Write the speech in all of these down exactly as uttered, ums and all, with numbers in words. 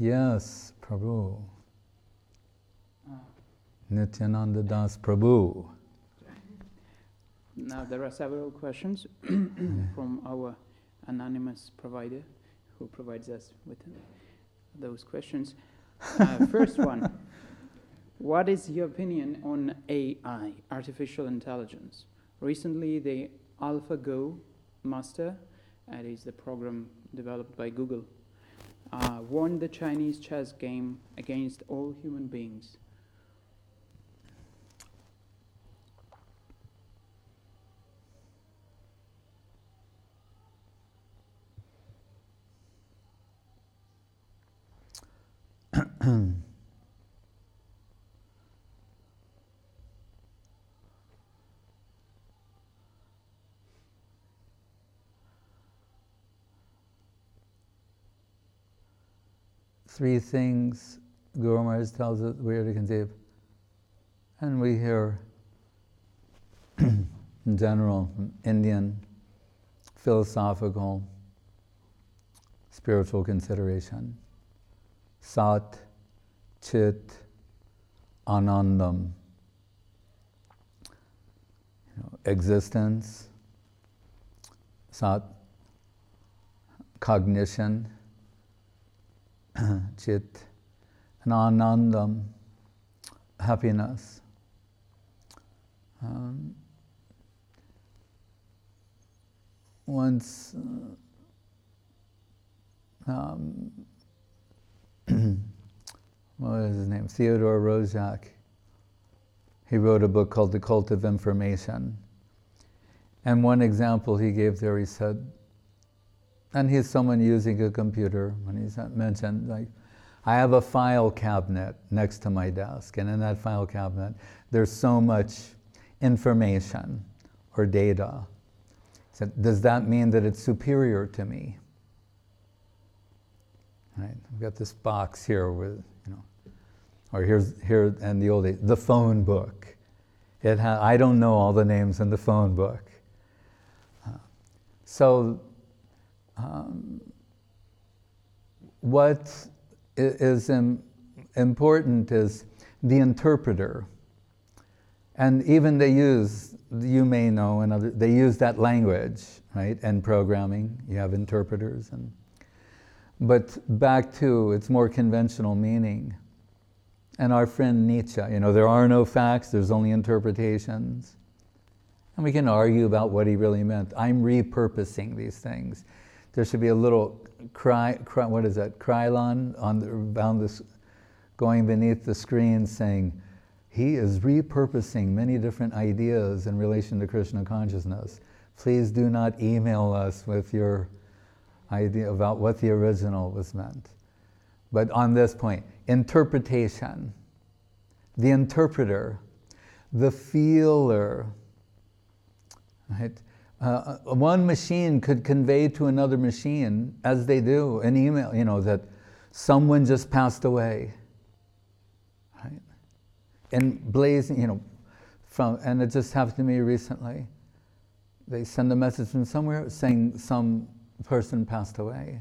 Yes, Prabhu. Nityananda Das Prabhu. Now there are several questions from our anonymous provider who provides us with those questions. Uh, first one, what is your opinion on A I, artificial intelligence? Recently the AlphaGo Master, that is the program developed by Google, uh, won the Chinese chess game against all human beings. Three things Guru Maharaj tells us we are to conceive. And we hear, in general, from Indian philosophical, spiritual consideration. Sat, Chit, Anandam. You know, existence, Sat, cognition, Chit, and Anandam, happiness. Um, once, uh, um, what is his name? Theodore Roszak. He wrote a book called The Cult of Information. And one example he gave there, he said, and he's someone using a computer, when he's mentioned, like, I have a file cabinet next to my desk, and in that file cabinet, there's so much information or data. He said, does that mean that it's superior to me? Right? I've got this box here with, you know, or here's, here in the old days, the phone book. It ha- I don't know all the names in the phone book. Uh, so, um, what is im- important is the interpreter. And even they use, you may know, and other, they use that language, right? And programming, you have interpreters. And but back to its more conventional meaning. And our friend Nietzsche, you know, there are no facts, there's only interpretations. And we can argue about what he really meant. I'm repurposing these things. There should be a little cry, cry what is that, Krylon on the, around this, going beneath the screen saying, he is repurposing many different ideas in relation to Krishna consciousness. Please do not email us with your idea about what the original was meant. But on this point, interpretation, the interpreter, the feeler, right? Uh, one machine could convey to another machine, as they do, an email, you know, that someone just passed away, right? And blazing, you know, from, and it just happened to me recently. They send a message from somewhere saying some person passed away.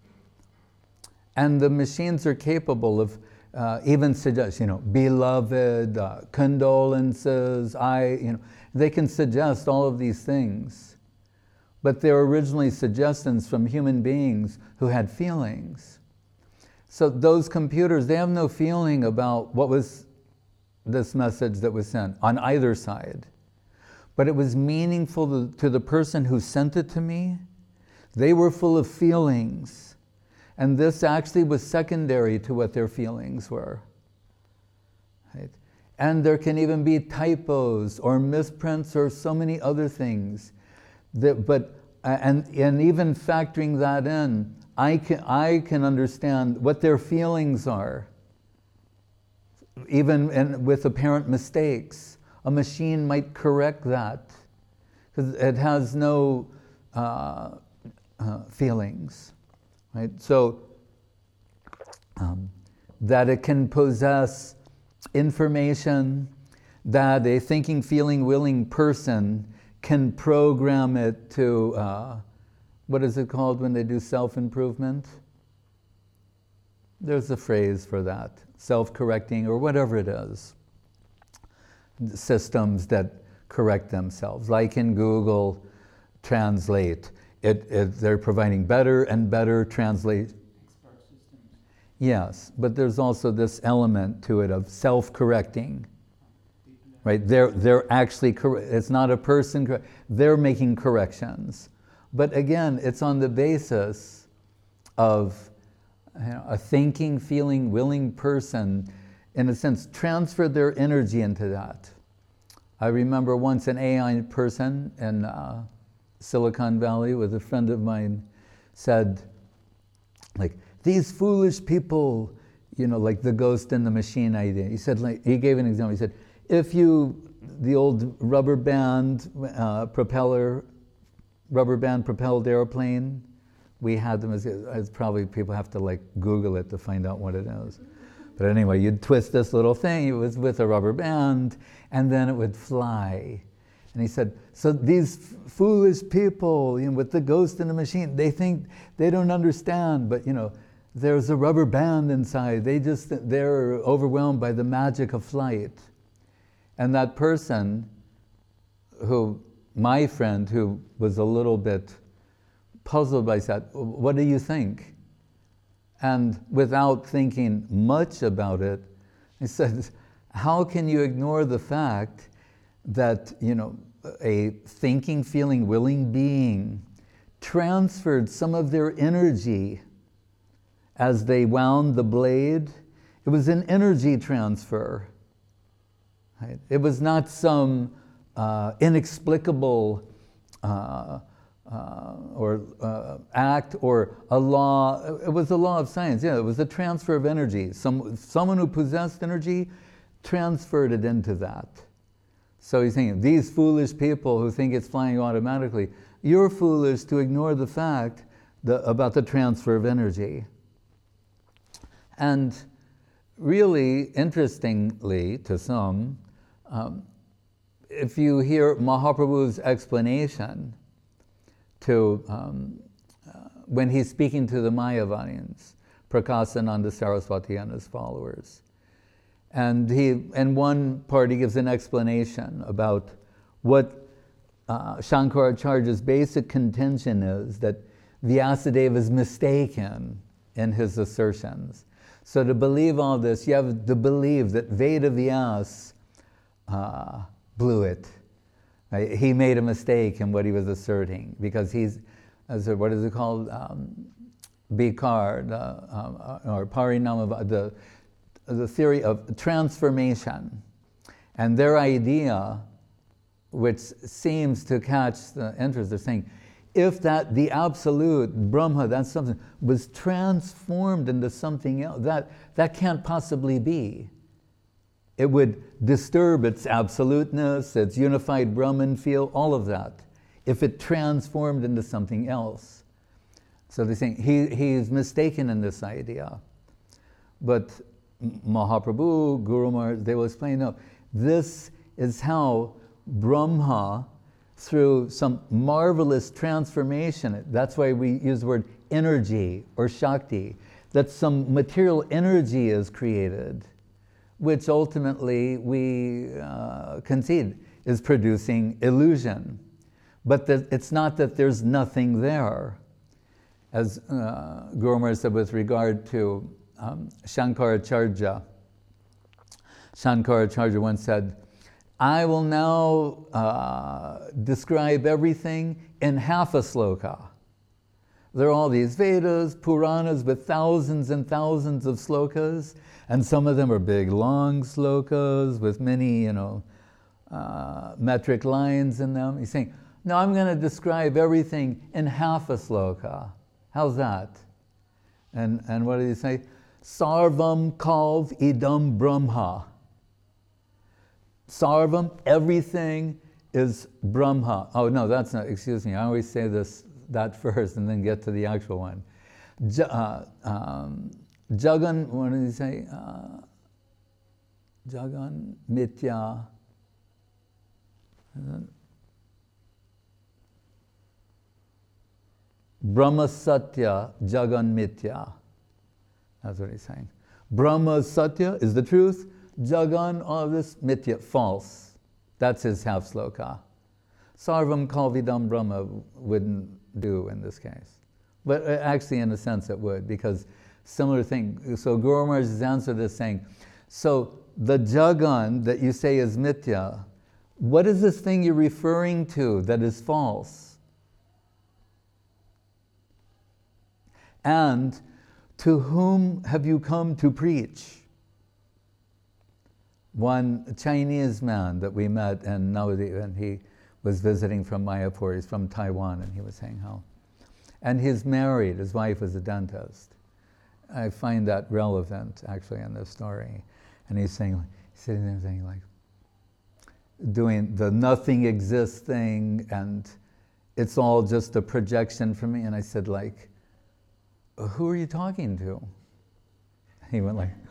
And the machines are capable of uh, even suggest, you know, beloved, uh, condolences, I, you know, they can suggest all of these things. But they're originally suggestions from human beings who had feelings. So those computers, they have no feeling about what was this message that was sent on either side. But it was meaningful to, to the person who sent it to me. They were full of feelings. And this actually was secondary to what their feelings were. Right? And there can even be typos or misprints or so many other things. That, but and and even factoring that in, I can I can understand what their feelings are. Even in, with apparent mistakes, a machine might correct that because it has no uh, uh, feelings, right? So um, that it can possess information that a thinking, feeling, willing person can program it to, uh, what is it called when they do self-improvement? There's a phrase for that, self-correcting or whatever it is. Systems that correct themselves, like in Google Translate. It, it, they're providing better and better translate. Expert systems. Yes, but there's also this element to it of self-correcting. Right? They're, they're actually, cor- it's not a person, cor- they're making corrections. But again, it's on the basis of you know, a thinking, feeling, willing person, in a sense, transfer their energy into that. I remember once an A I person in uh, Silicon Valley with a friend of mine said, like, these foolish people, you know, like the ghost in the machine idea. He said, like, he gave an example. He said, if you, the old rubber band uh, propeller, rubber band propelled airplane, we had them as, as probably people have to like Google it to find out what it is. But anyway, you'd twist this little thing, it was with a rubber band, and then it would fly. And he said, so these f- foolish people, you know, with the ghost in the machine, they think they don't understand, but you know, there's a rubber band inside. They just, they're overwhelmed by the magic of flight. And that person who, my friend who was a little bit puzzled by that, what do you think? And without thinking much about it, he said, how can you ignore the fact that, you know, a thinking, feeling, willing being transferred some of their energy as they wound the blade? It was an energy transfer. Right? It was not some uh, inexplicable uh, uh, or uh, act or a law. It was a law of science. Yeah, it was a transfer of energy. Some someone who possessed energy transferred it into that. So he's saying, these foolish people who think it's flying automatically, you're foolish to ignore the fact the, about the transfer of energy. And really, interestingly to some, um, if you hear Mahaprabhu's explanation to, um, uh, when he's speaking to the Mayavadins, Prakasananda Saraswati and his followers, and he, in one part, he gives an explanation about what uh, Shankaracharya's basic contention is, that Vyasadeva is mistaken in his assertions. So to believe all this, you have to believe that Veda Vyas uh, blew it. Right? He made a mistake in what he was asserting, because he's, as a, what is it called, um, Bikar, the, um, or Parinama, the the theory of transformation. And their idea, which seems to catch the interest, they're saying, if that, the absolute Brahma, that's something, was transformed into something else, that, that can't possibly be. It would disturb its absoluteness, its unified Brahman feel, all of that, if it transformed into something else. So they're saying, he, he's mistaken in this idea. But Mahaprabhu, Guru Maharaj, they will explain, no, this is how Brahma, through some marvelous transformation, that's why we use the word energy or Shakti, that some material energy is created, which ultimately we uh, concede is producing illusion. But that it's not that there's nothing there. As uh, Guru Maharaj said with regard to Um, Shankaracharya. Shankaracharya once said, I will now uh, describe everything in half a sloka. There are all these Vedas, Puranas with thousands and thousands of slokas, and some of them are big, long slokas with many, you know, uh, metric lines in them. He's saying, no, I'm going to describe everything in half a sloka. How's that? And, and what did he say? Sarvam kalv idam brahma. Sarvam, everything is Brahma. Oh no, that's not, excuse me, I always say this, that first and then get to the actual one. J- uh, um, Jagan, what did he say? Uh, Jagan mitya. Brahma satya, Jagan mitya. That's what he's saying. Brahma Satya is the truth. Jagan, all of this, Mithya, false. That's his half sloka. Sarvam Kalvidam Brahma wouldn't do in this case. But actually, in a sense, it would, because similar thing. So Guru Maharaj's answer to this saying, so the Jagan that you say is Mithya, what is this thing you're referring to that is false? And to whom have you come to preach? One Chinese man that we met in Navadvip, and he was visiting from Mayapur, he's from Taiwan, and he was saying how. And he's married, his wife is a dentist. I find that relevant, actually, in this story. And he's saying, he's sitting there saying, like, doing the nothing exists thing, and it's all just a projection for me. And I said, like, who are you talking to? He went like,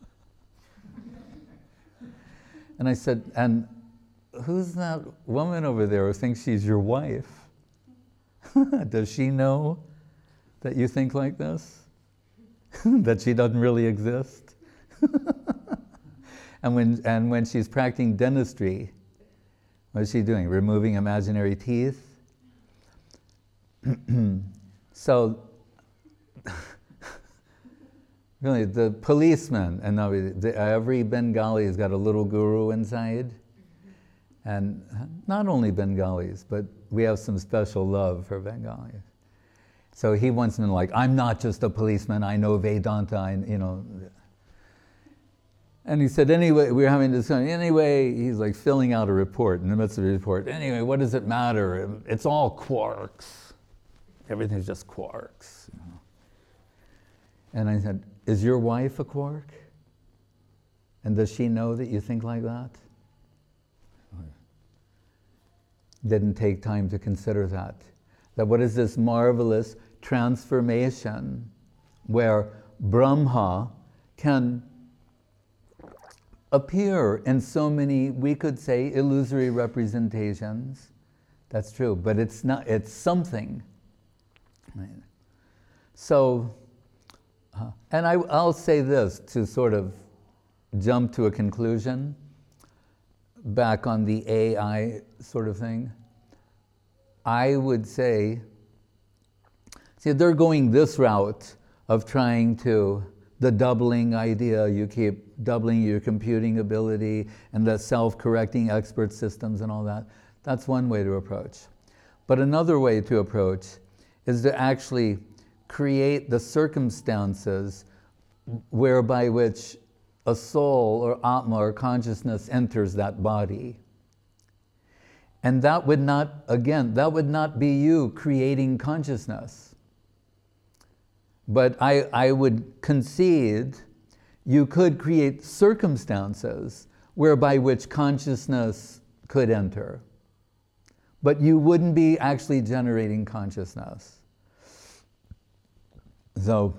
and I said, and who's that woman over there who thinks she's your wife? Does she know that you think like this? That she doesn't really exist? and when and when she's practicing dentistry, what is she doing? Removing imaginary teeth? So, really, the policeman, and now the, every Bengali has got a little guru inside. And not only Bengalis, but we have some special love for Bengalis. So he once been like, I'm not just a policeman, I know Vedanta, I, you know. And he said, anyway, we were having this, anyway, he's like filling out a report, in the midst of the report, anyway, what does it matter? It's all quarks. Everything's just quarks. You know? And I said, is your wife a quark? And does she know that you think like that? Didn't take time to consider that. That what is this marvelous transformation where Brahma can appear in so many, we could say, illusory representations. That's true, but it's not, it's something. Right? So, uh, and I, I'll say this to sort of jump to a conclusion, back on the A I sort of thing. I would say, see, they're going this route of trying to, the doubling idea, you keep doubling your computing ability and the self-correcting expert systems and all that. That's one way to approach. But another way to approach is to actually create the circumstances whereby which a soul or Atma or consciousness enters that body. And that would not, again, that would not be you creating consciousness. But I, I would concede you could create circumstances whereby which consciousness could enter. But you wouldn't be actually generating consciousness. So,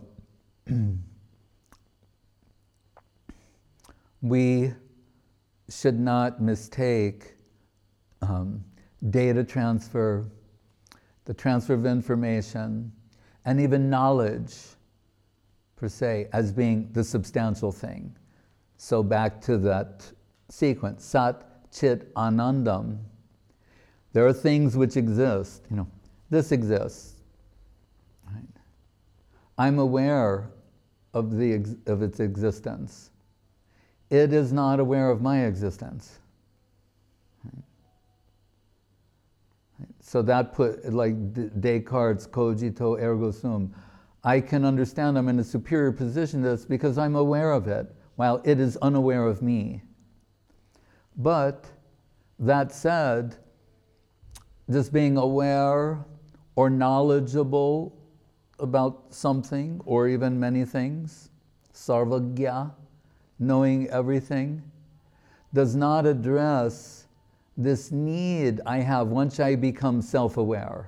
we should not mistake um, data transfer, the transfer of information, and even knowledge, per se, as being the substantial thing. So back to that sequence, Sat, Chit, Anandam. There are things which exist, you know, this exists. Right? I'm aware of, the ex- of its existence. It is not aware of my existence. Right? Right? So that put, like Descartes' cogito ergo sum, I can understand I'm in a superior position to this because I'm aware of it, while it is unaware of me. But that said, just being aware or knowledgeable about something, or even many things, sarvagya, knowing everything, does not address this need I have once I become self-aware.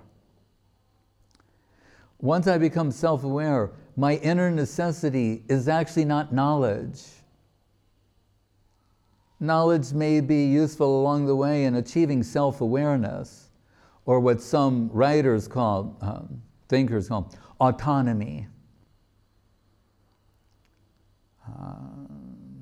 Once I become self-aware, my inner necessity is actually not knowledge. Knowledge may be useful along the way in achieving self-awareness, or what some writers call, um, thinkers call, autonomy.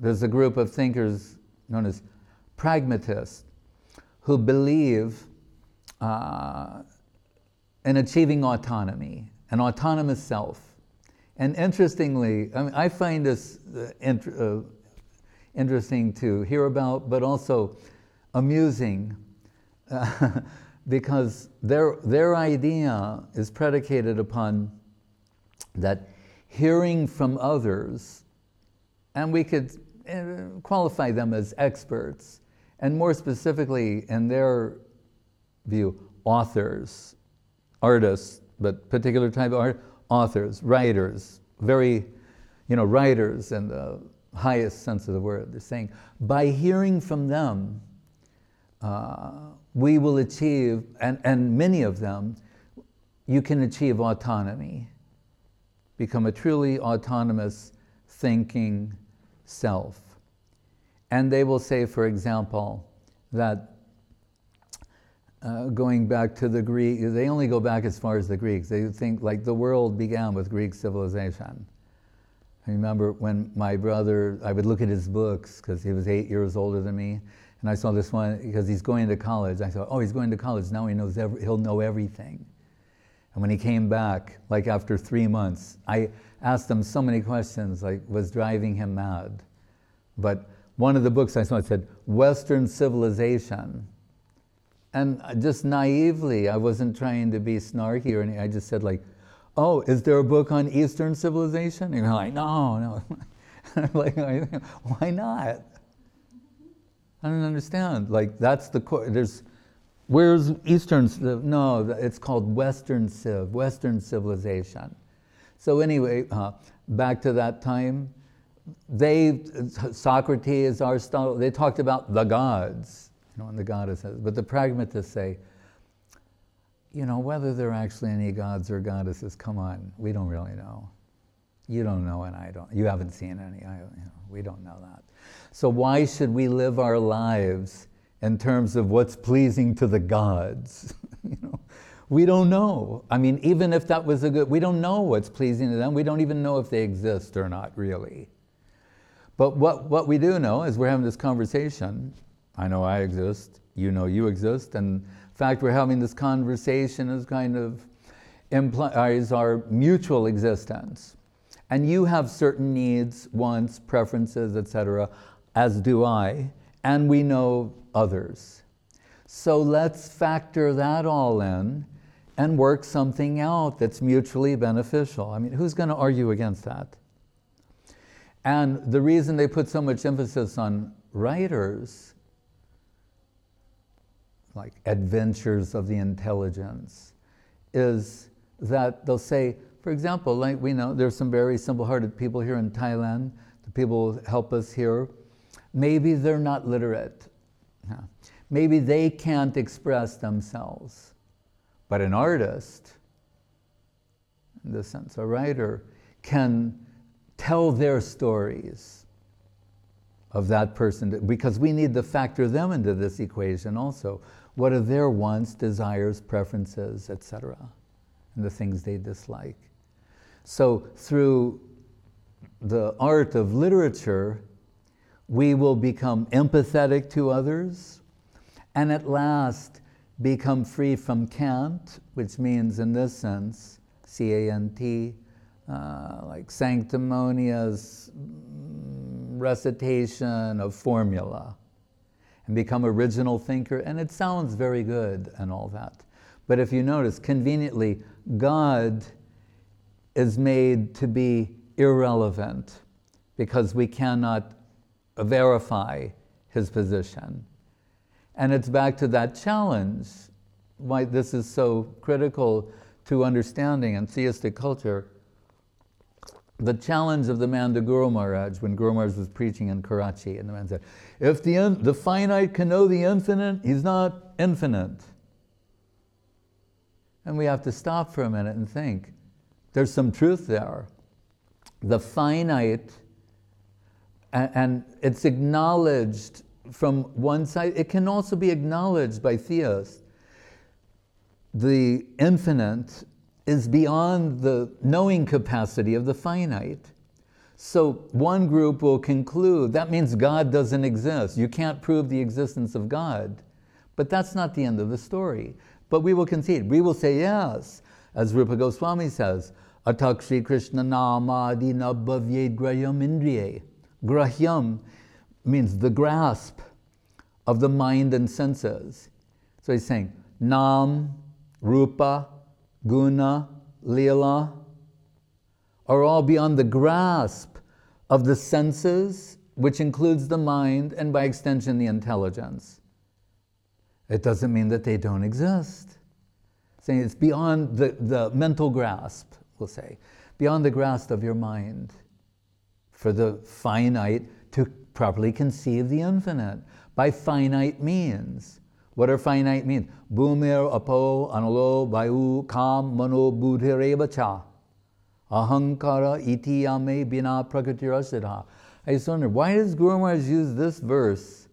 there's a group of thinkers known as pragmatists who believe uh, in achieving autonomy, an autonomous self. And interestingly, I mean, I find this uh, int- uh, interesting to hear about, but also amusing, uh, because their, their idea is predicated upon that hearing from others, and we could uh, qualify them as experts, and more specifically, in their view, authors, artists, but particular type of art, authors, writers, very, you know, writers in the highest sense of the word. They're saying, by hearing from them, uh, we will achieve, and, and many of them, you can achieve autonomy, become a truly autonomous thinking self. And they will say, for example, that uh, going back to the Greek, they only go back as far as the Greeks. They think like the world began with Greek civilization. I remember when my brother, I would look at his books because he was eight years older than me, and I saw this one because he's going to college. I thought, oh, he's going to college, now he knows every, he'll know everything. And when he came back, like after three months, I asked him so many questions, like was driving him mad. But one of the books I saw, it said, Western Civilization. And just naively, I wasn't trying to be snarky or anything, I just said like, oh, is there a book on Eastern civilization? And you're like, no, no. I'm like, why not? I don't understand. Like, that's the core. There's, where's Eastern? No, it's called Western Civ, Western civilization. So anyway, uh, back to that time, they, Socrates, Aristotle, they talked about the gods, you know, and the goddesses. But the pragmatists say, you know, whether there are actually any gods or goddesses, come on, we don't really know. You don't know, and I don't. You haven't seen any. I, you know, we don't know that. So why should we live our lives in terms of what's pleasing to the gods? You know, we don't know. I mean, even if that was a good, we don't know what's pleasing to them. We don't even know if they exist or not, really. But what what we do know is we're having this conversation. I know I exist. You know you exist, and in fact, we're having this conversation as kind of implies our mutual existence. And you have certain needs, wants, preferences, et cetera, as do I, and we know others. So let's factor that all in and work something out that's mutually beneficial. I mean, who's going to argue against that? And the reason they put so much emphasis on writers, like Adventures of the Intelligence, is that they'll say, for example, like we know there's some very simple-hearted people here in Thailand, the people who help us here, maybe they're not literate. Maybe they can't express themselves. But an artist, in this sense, a writer, can tell their stories of that person, because we need to factor them into this equation also. What are their wants, desires, preferences, et cetera, and the things they dislike. So through the art of literature, we will become empathetic to others, and at last become free from cant, which means in this sense, C A N T, uh, like sanctimonious recitation of formula, and become original thinker, and it sounds very good and all that. But if you notice, conveniently, God is made to be irrelevant because we cannot verify his position. And it's back to that challenge, why this is so critical to understanding in theistic culture. The challenge of the man to Guru Maharaj, when Guru Maharaj was preaching in Karachi, and the man said, if the, in, the finite can know the infinite, he's not infinite. And we have to stop for a minute and think, there's some truth there. The finite, and, and it's acknowledged from one side, it can also be acknowledged by theists. The infinite is beyond the knowing capacity of the finite. So one group will conclude that means God doesn't exist. You can't prove the existence of God. But that's not the end of the story. But we will concede. We will say yes. As Rupa Goswami says, Atak Shri Krishna Nama Adi Nabhavyed Grayam Indriye. Grahyam means the grasp of the mind and senses. So he's saying, Nam, Rupa, Guna, Leela are all beyond the grasp of the senses, which includes the mind and by extension the intelligence. It doesn't mean that they don't exist. Saying it's beyond the, the mental grasp, we'll say, beyond the grasp of your mind for the finite to properly conceive the infinite. By finite means. What are finite means? Bhumir, apo, analo, vayu, kam, mano, buddhireva cha. Ahankara, iti yame, bina, prakritira siddha. I just wonder, why does Guru Maharaj use this verse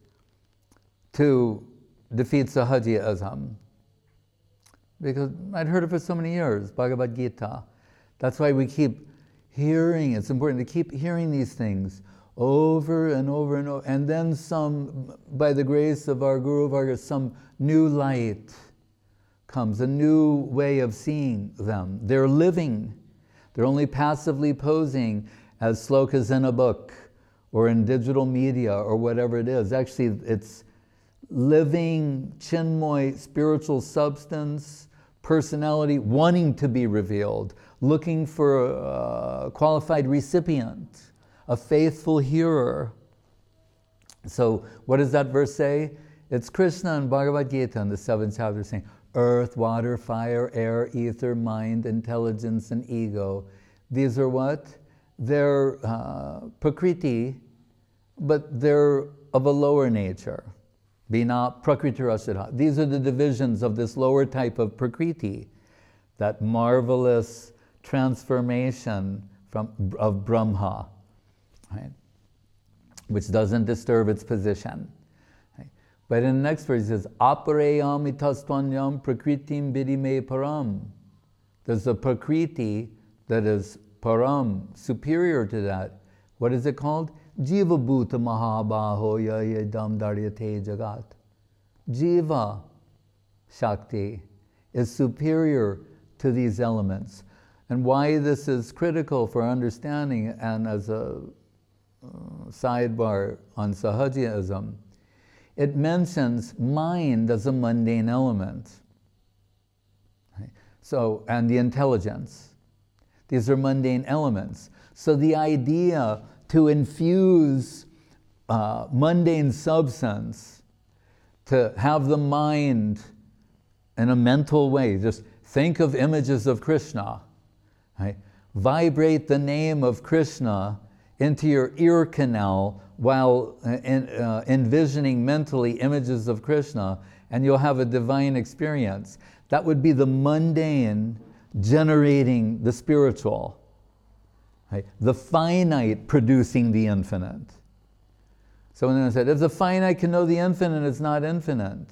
to defeat Sahajiyism? Because I'd heard it for so many years, Bhagavad Gita. That's why we keep hearing, it's important to keep hearing these things over and over and over, and then some, by the grace of our Guru Varga, some new light comes, a new way of seeing them. They're living. They're only passively posing as slokas in a book or in digital media or whatever it is. Actually, it's living, chinmoy, spiritual substance, personality, wanting to be revealed, looking for a qualified recipient, a faithful hearer. So what does that verse say? It's Krishna in Bhagavad Gita in the seventh chapter saying, earth, water, fire, air, ether, mind, intelligence, and ego. These are what? They're uh, prakriti, but they're of a lower nature. Bina, prakriti, rasudha. These are the divisions of this lower type of prakriti, that marvelous transformation from, of Brahma. Right? Which doesn't disturb its position. Right? But in the next verse it says, Apareyam itastwanyam prakritim vidime param. There's a prakriti that is param, superior to that. What is it called? Jiva bhuta mahabaho yayadam daryate jagat. Jiva Shakti is superior to these elements. And why this is critical for understanding, and as a Uh, sidebar on Sahajiyism, it mentions mind as a mundane element. Right? So, and the intelligence. These are mundane elements. So the idea to infuse uh, mundane substance, to have the mind in a mental way, just think of images of Krishna, right? Vibrate the name of Krishna into your ear canal while in, uh, envisioning mentally images of Krishna, and you'll have a divine experience. That would be the mundane generating the spiritual, right? The finite producing the infinite. So when I said, if the finite can know the infinite, it's not infinite.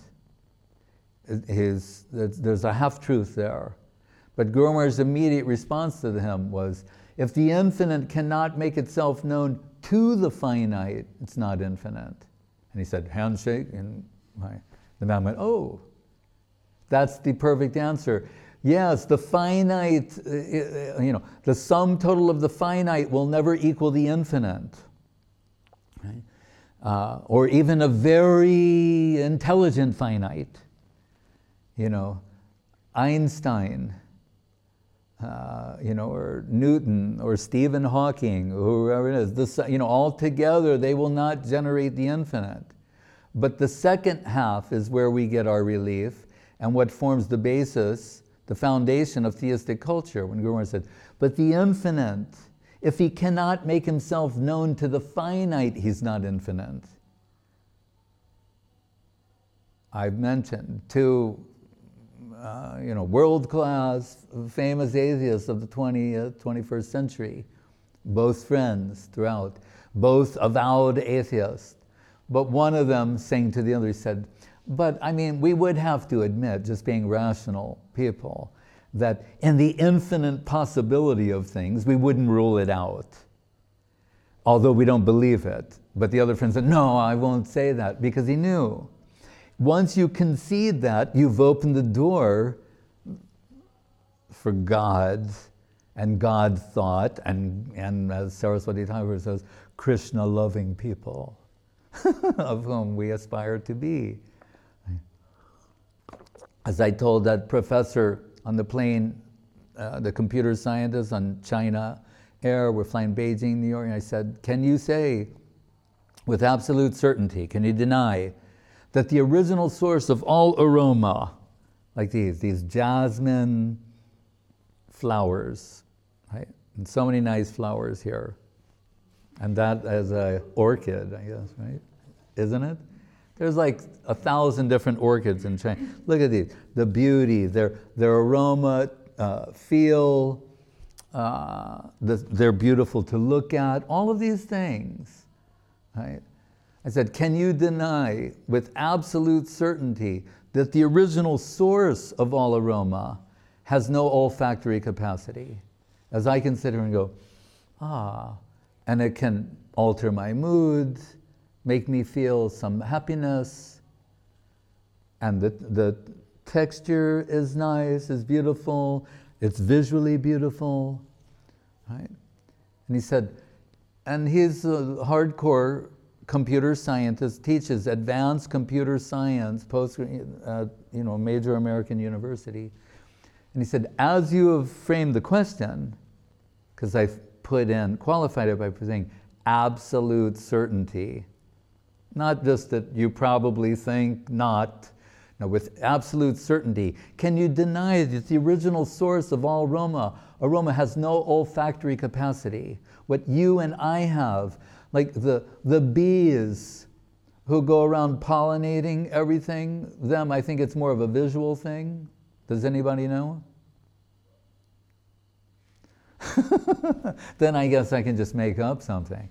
His, there's a half-truth there. But Guru Maharaj's immediate response to him was, if the infinite cannot make itself known to the finite, it's not infinite. And he said, handshake, and my, the man went, oh, that's the perfect answer. Yes, the finite, uh, you know, the sum total of the finite will never equal the infinite. Right? Uh, or even a very intelligent finite. You know, Einstein, Uh, you know, or Newton, or Stephen Hawking, or whoever it is, this, you know, all together they will not generate the infinite. But the second half is where we get our relief, and what forms the basis, the foundation of theistic culture. When Guru Maharaj said, but the infinite, if he cannot make himself known to the finite, he's not infinite. I've mentioned two Uh, you know, world-class, famous atheists of the twentieth, twenty-first century, both friends throughout, both avowed atheists. But one of them saying to the other, he said, but I mean, we would have to admit, just being rational people, that in the infinite possibility of things, we wouldn't rule it out. although we don't believe it. But the other friend said, no, I won't say that, because he knew. Once you concede that, you've opened the door for God and God thought, and, and as Saraswati Thakur says, Krishna-loving people, of whom we aspire to be. As I told that professor on the plane, uh, the computer scientist on China Air, we're flying Beijing, New York, and I said, can you say with absolute certainty, can you deny that the original source of all aroma, like these, these jasmine flowers, right? And so many nice flowers here. And that as a orchid, I guess, right? Isn't it? There's like a thousand different orchids in China. Look at these, the beauty, their, their aroma, uh, feel, uh, the, they're beautiful to look at, all of these things, right? I said, can you deny with absolute certainty that the original source of all aroma has no olfactory capacity? As I consider and go, ah, and it can alter my mood, make me feel some happiness, and the, the texture is nice, is beautiful, it's visually beautiful, right? And he said, and he's a hardcore computer scientist, teaches advanced computer science post, uh, you know, major American university. And he said, as you have framed the question, because I put in, qualified it by saying absolute certainty, not just that you probably think not, no, with absolute certainty. Can you deny that the original source of all aroma, aroma has no olfactory capacity? What you and I have, like the, the bees who go around pollinating everything, them, I think it's more of a visual thing. Does anybody know? Then I guess I can just make up something.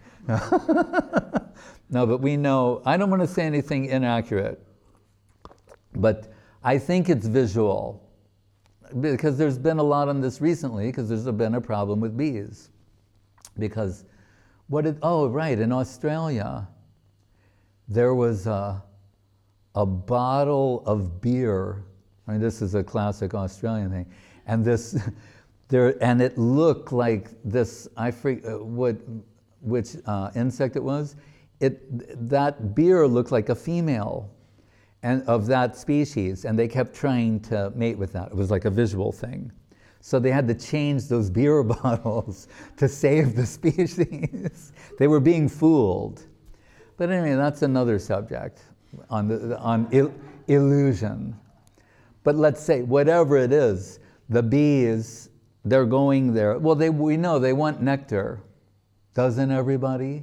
No, but we know, I don't want to say anything inaccurate, but I think it's visual, because there's been a lot on this recently, because there's been a problem with bees. Because what did, oh right, in Australia, there was a, a bottle of beer. I mean, this is a classic Australian thing, and this, there, and it looked like this, I forget what, which uh, insect it was. It, that beer looked like a female and of that species, and they kept trying to mate with that. It was like a visual thing. So they had to change those beer bottles to save the species. They were being fooled. But anyway, that's another subject on, the, on il, illusion. But let's say, whatever it is, the bees, they're going there. Well, they, we know they want nectar. Doesn't everybody?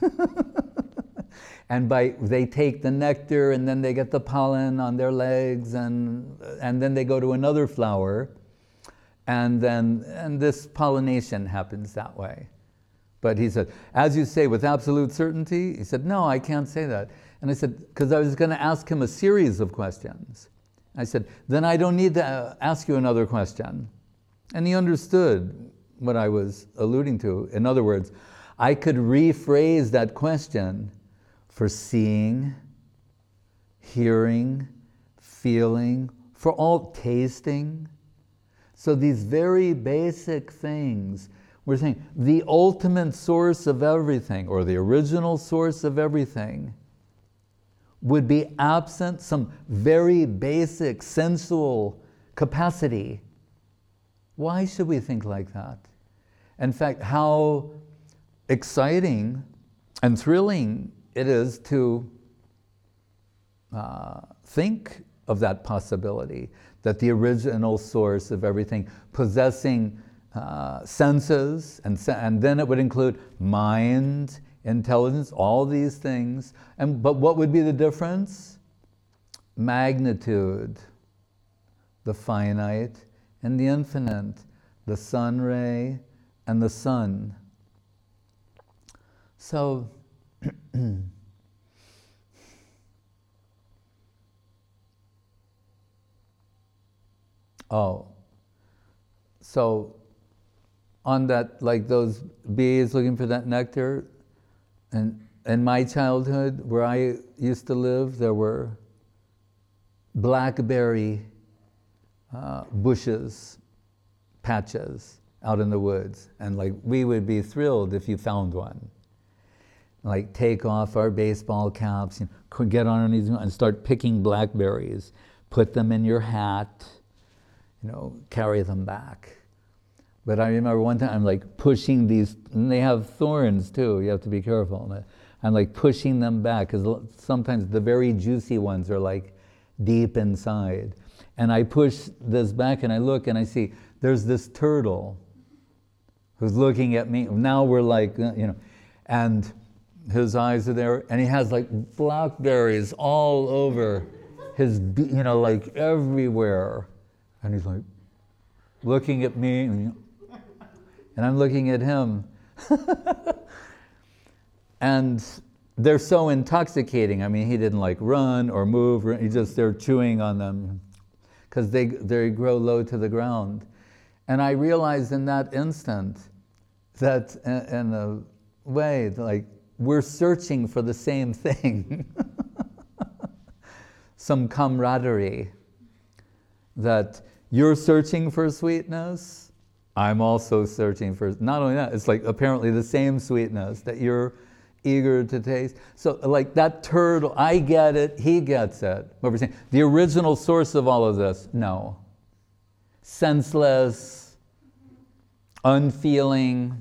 And by, they take the nectar and then they get the pollen on their legs, and, and then they go to another flower, and then and this pollination happens that way. But he said, as you say, with absolute certainty? He said, no, I can't say that. And I said, because I was going to ask him a series of questions. I said, then I don't need to ask you another question. And he understood what I was alluding to. In other words, I could rephrase that question for seeing, hearing, feeling, for all tasting. So these very basic things, we're saying the ultimate source of everything, or the original source of everything, would be absent some very basic sensual capacity. Why should we think like that? In fact, how exciting and thrilling it is to uh, think of that possibility, that the original source of everything possessing uh, senses, and, se- and then it would include mind, intelligence, all these things. And, but what would be the difference? Magnitude, the finite and the infinite, the sun ray and the sun. So, oh, so on that, like those bees looking for that nectar, And in my childhood, where I used to live, there were blackberry uh, bushes, patches out in the woods. And like, we would be thrilled if you found one. Like, take off our baseball caps, you know, get on our knees and start picking blackberries, put them in your hat, you know, carry them back. But I remember one time I'm like pushing these, and they have thorns too, you have to be careful. I'm like pushing them back, because sometimes the very juicy ones are like deep inside. And I push this back and I look and I see there's this turtle who's looking at me. Now we're like, you know, and his eyes are there, and he has like blackberries all over his, you know, like everywhere. And he's like looking at me, and, and I'm looking at him. And they're so intoxicating. I mean, he didn't like run or move, or he just, they're chewing on them because they, they grow low to the ground. And I realized in that instant that in, in a way, like, we're searching for the same thing. Some camaraderie. That you're searching for sweetness, I'm also searching for, not only that, it's like apparently the same sweetness that you're eager to taste. So like that turtle, I get it, he gets it. What we're saying, the original source of all of this, no. Senseless, unfeeling,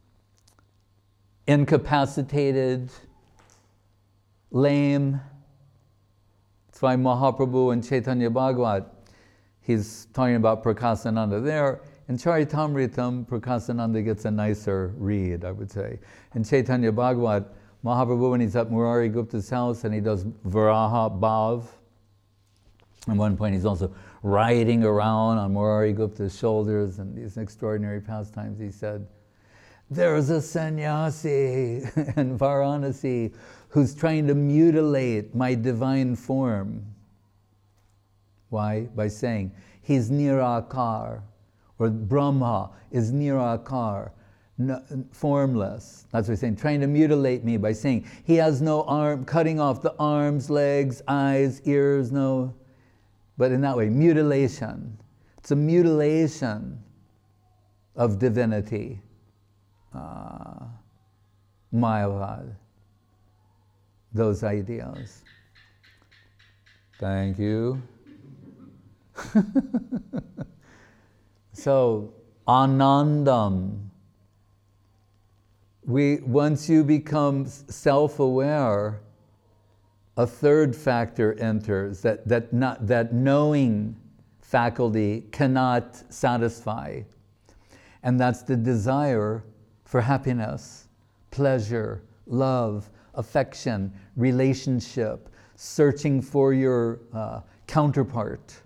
incapacitated, lame. That's why Mahaprabhu in Chaitanya Bhagavat, he's talking about Prakasananda there. In Charitamritam, Prakasananda gets a nicer read, I would say. In Chaitanya Bhagavat, Mahaprabhu, when he's at Murari Gupta's house and he does Varaha Bhav, at one point he's also riding around on Murari Gupta's shoulders and these extraordinary pastimes, he said, there's a sannyasi in Varanasi who's trying to mutilate my divine form. Why? By saying, he's Nirakar, or Brahma is Nirakar, no, formless. That's what he's saying, trying to mutilate me by saying, he has no arm, cutting off the arms, legs, eyes, ears, no. But in that way, mutilation. It's a mutilation of divinity. Uh, Mayavad, those ideas. Thank you. So, anandam. We, once you become self-aware, a third factor enters that, that, not, that knowing faculty cannot satisfy. And that's the desire for happiness, pleasure, love, affection, relationship, searching for your uh, counterpart.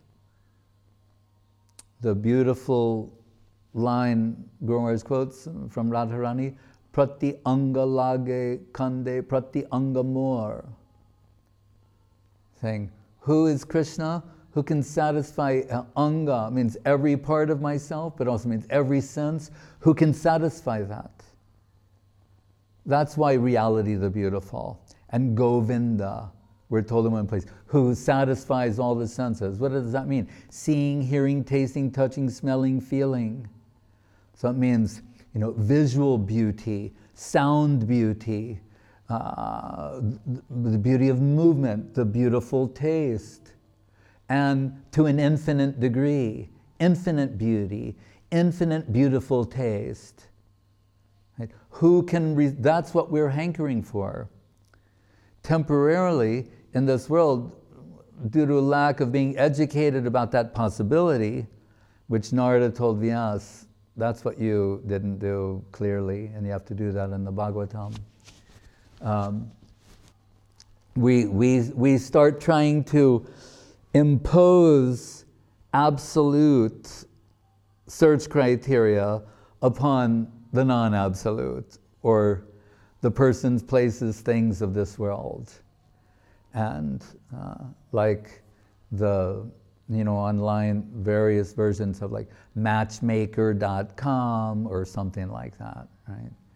The beautiful line Guru Maharaj quotes from Radharani, Prati anga lage kande prati anga more. Saying, who is Krishna? Who can satisfy uh, anga, means every part of myself, but also means every sense. Who can satisfy that? That's why reality the beautiful. And Govinda, we're told in one place, who satisfies all the senses. What does that mean? Seeing, hearing, tasting, touching, smelling, feeling. So it means, you know, visual beauty, sound beauty, uh, the beauty of movement, the beautiful taste. And to an infinite degree, infinite beauty, infinite beautiful taste. Right? Who can, re- that's what we're hankering for. Temporarily, in this world, due to a lack of being educated about that possibility, which Narada told Vyas, that's what you didn't do clearly, and you have to do that in the Bhagavatam. Um, we, we, we start trying to impose absolute search criteria upon the non-absolute, or the persons, places, things of this world. And uh, like the, you know, online various versions of like matchmaker dot com or something like that, right?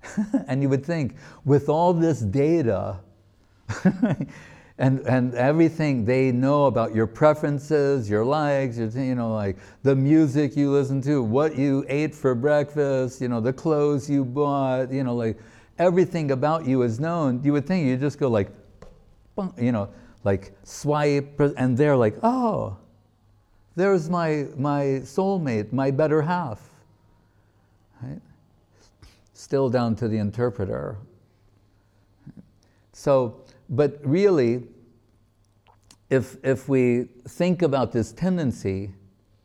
And you would think, with all this data, and and everything they know about your preferences, your likes, your, you know, like the music you listen to, what you ate for breakfast, you know, the clothes you bought, you know, like everything about you is known. You would think you just go like, you know, like swipe, and they're like, oh, there's my my soulmate, my better half, right? Still down to the interpreter. So, but really, if if we think about this tendency,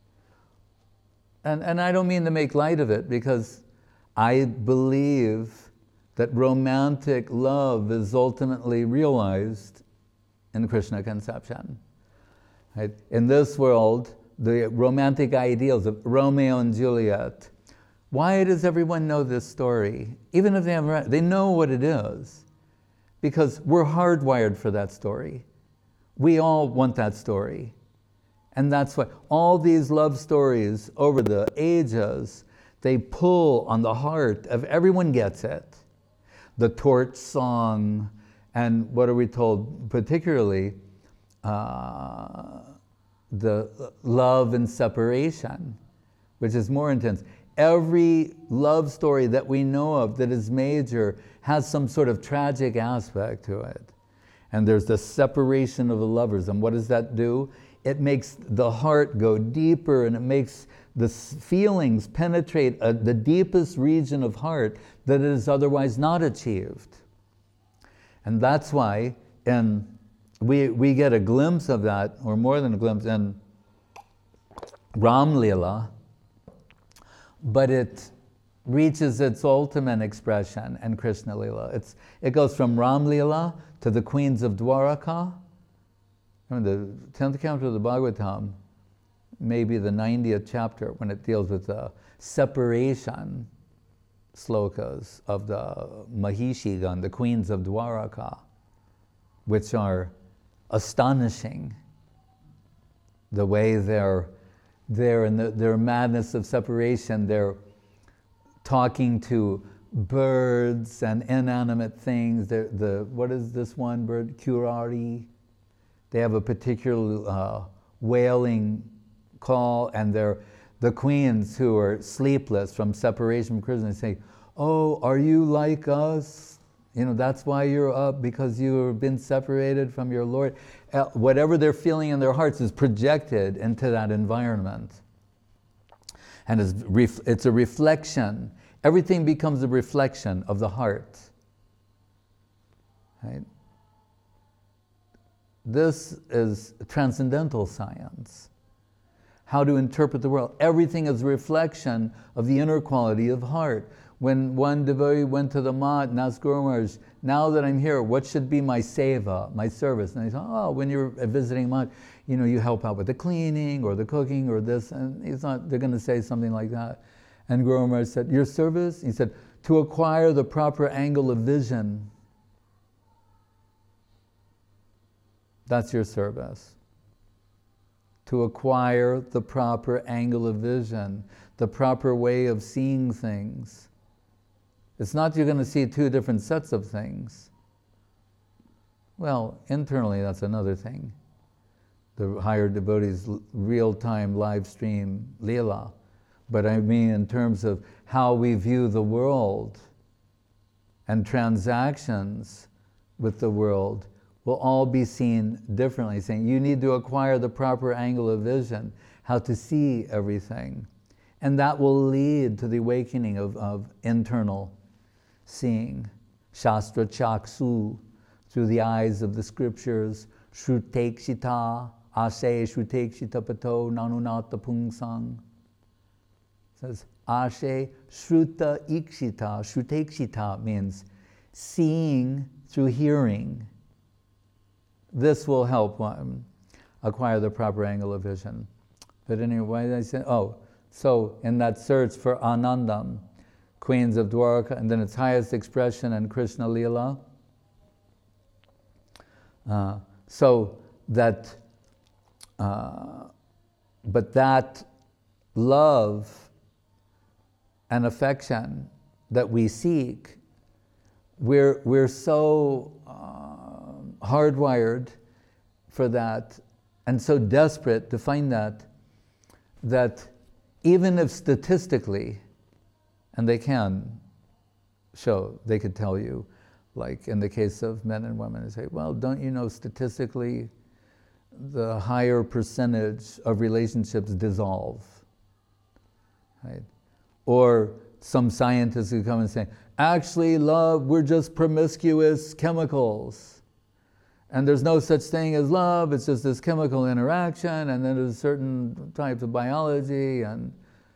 and, and I don't mean to make light of it, because I believe that romantic love is ultimately realized in Krishna conception. Right? In this world, the romantic ideals of Romeo and Juliet. Why does everyone know this story? Even if they haven't read it, they know what it is. Because we're hardwired for that story. We all want that story. And that's why all these love stories over the ages, they pull on the heart of everyone gets it. The torch song, and what are we told, particularly uh, the love and separation, which is more intense. Every love story that we know of that is major has some sort of tragic aspect to it. And there's the separation of the lovers. And what does that do? It makes the heart go deeper, and it makes the feelings penetrate a, the deepest region of heart that is otherwise not achieved. And that's why in, we, we get a glimpse of that, or more than a glimpse, in Ram Leela, but it reaches its ultimate expression in Krishna Leela. It's, it goes from Ram Leela to the queens of Dwaraka. Remember, the tenth chapter of the Bhagavatam, maybe the ninetieth chapter, when it deals with the separation slokas of the Mahishigan, the queens of Dwaraka, which are astonishing. The way they're They're in the, their madness of separation, they're talking to birds and inanimate things. They're, the what is this one bird? Curari. They have a particular uh, wailing call, and they're the queens who are sleepless from separation from Krishna. They say, "Oh, are you like us? You know, that's why you're up, because you've been separated from your Lord." Uh, whatever they're feeling in their hearts is projected into that environment. And it's, ref- it's a reflection. Everything becomes a reflection of the heart. Right? This is transcendental science. How to interpret the world. Everything is a reflection of the inner quality of heart. When one devotee went to the mat and asked Guru Maharaj, now that I'm here, what should be my seva, my service? And he said, oh, when you're visiting mat, you know, you help out with the cleaning or the cooking or this. And he's not, they're going to say something like that. And Guru Maharaj said, your service? He said, to acquire the proper angle of vision. That's your service. To acquire the proper angle of vision, the proper way of seeing things. It's not you're going to see two different sets of things. Well, internally that's another thing. The higher devotees real-time live stream Leela. But I mean in terms of how we view the world and transactions with the world will all be seen differently, saying you need to acquire the proper angle of vision, how to see everything. And that will lead to the awakening of, of internal seeing. Shastra Chaksu, through the eyes of the scriptures, Shrutekshita, Ashe Shrutekshita Pato Nanunata Pungsang. It says, Ashe Shruta Ikshita. Shrutekshita means seeing through hearing. This will help one acquire the proper angle of vision. But anyway, why did I say, oh, so in that search for Anandam, queens of Dwaraka, and then its highest expression in Krishna Leela. Uh, so that, uh, but that love and affection that we seek we're, we're so uh, hardwired for that and so desperate to find that, that even if statistically, and they can show, they could tell you, like in the case of men and women, they say, well, don't you know statistically the higher percentage of relationships dissolve, right? Or some scientists who come and say, actually, love, we're just promiscuous chemicals. And there's no such thing as love, it's just this chemical interaction, and then there's certain types of biology and,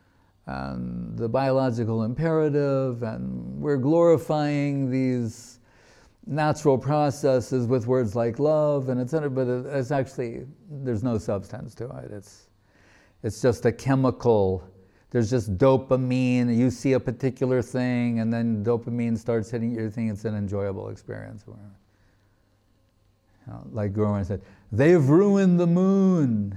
and the biological imperative, and we're glorifying these natural processes with words like love and et cetera, but it's actually, there's no substance to it. It's, it's just a chemical. There's just dopamine. You see a particular thing, and then dopamine starts hitting your thing. It's an enjoyable experience. You know, like Guru said, they've ruined the moon.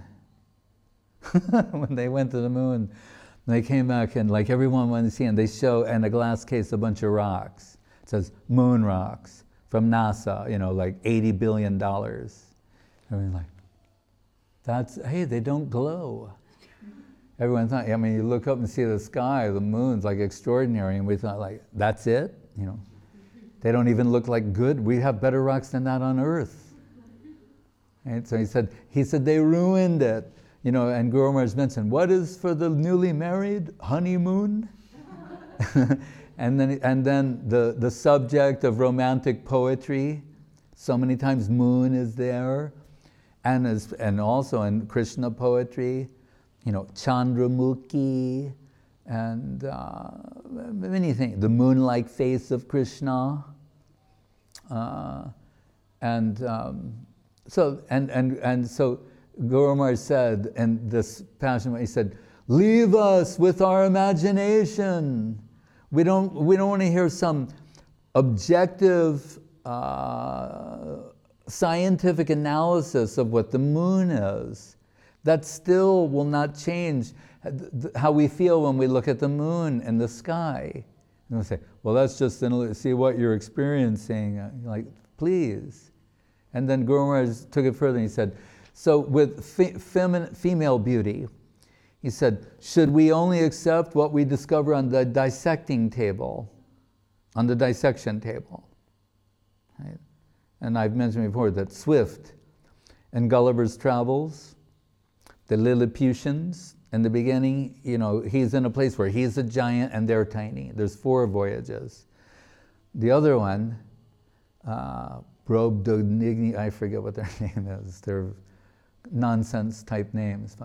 When they went to the moon, they came back and like everyone wanted to see, and they show in a glass case a bunch of rocks. It says moon rocks from NASA, you know, like eighty billion dollars. I mean, like, that's, hey, they don't glow. Everyone thought, I mean, you look up and see the sky, the moon's like extraordinary, and we thought like, that's it? You know, they don't even look like good. We have better rocks than that on Earth. Right? So he said, he said they ruined it. You know, and Guru Maharaj mentioned, what is for the newly married? Honeymoon? and then, and then the, the subject of romantic poetry, so many times moon is there, and, as, and also in Krishna poetry, you know, Chandramukhi, and uh, many things. The moon-like face of Krishna, uh, and um, so and and and so Guru Maharaj said in this passion, he said, "Leave us with our imagination. We don't we don't want to hear some objective uh, scientific analysis of what the moon is. That still will not change how we feel when we look at the moon in the sky." And we say, well, that's just, an, see what you're experiencing. Like, please. And then Guru Maharaj took it further and he said, so with fe- femin- female beauty, he said, should we only accept what we discover on the dissecting table, on the dissection table? Right? And I've mentioned before that Swift in Gulliver's Travels, the Lilliputians, in the beginning, you know, he's in a place where he's a giant and they're tiny. There's four voyages. The other one, uh, Brobdingnagians, I forget what their name is. They're nonsense type names.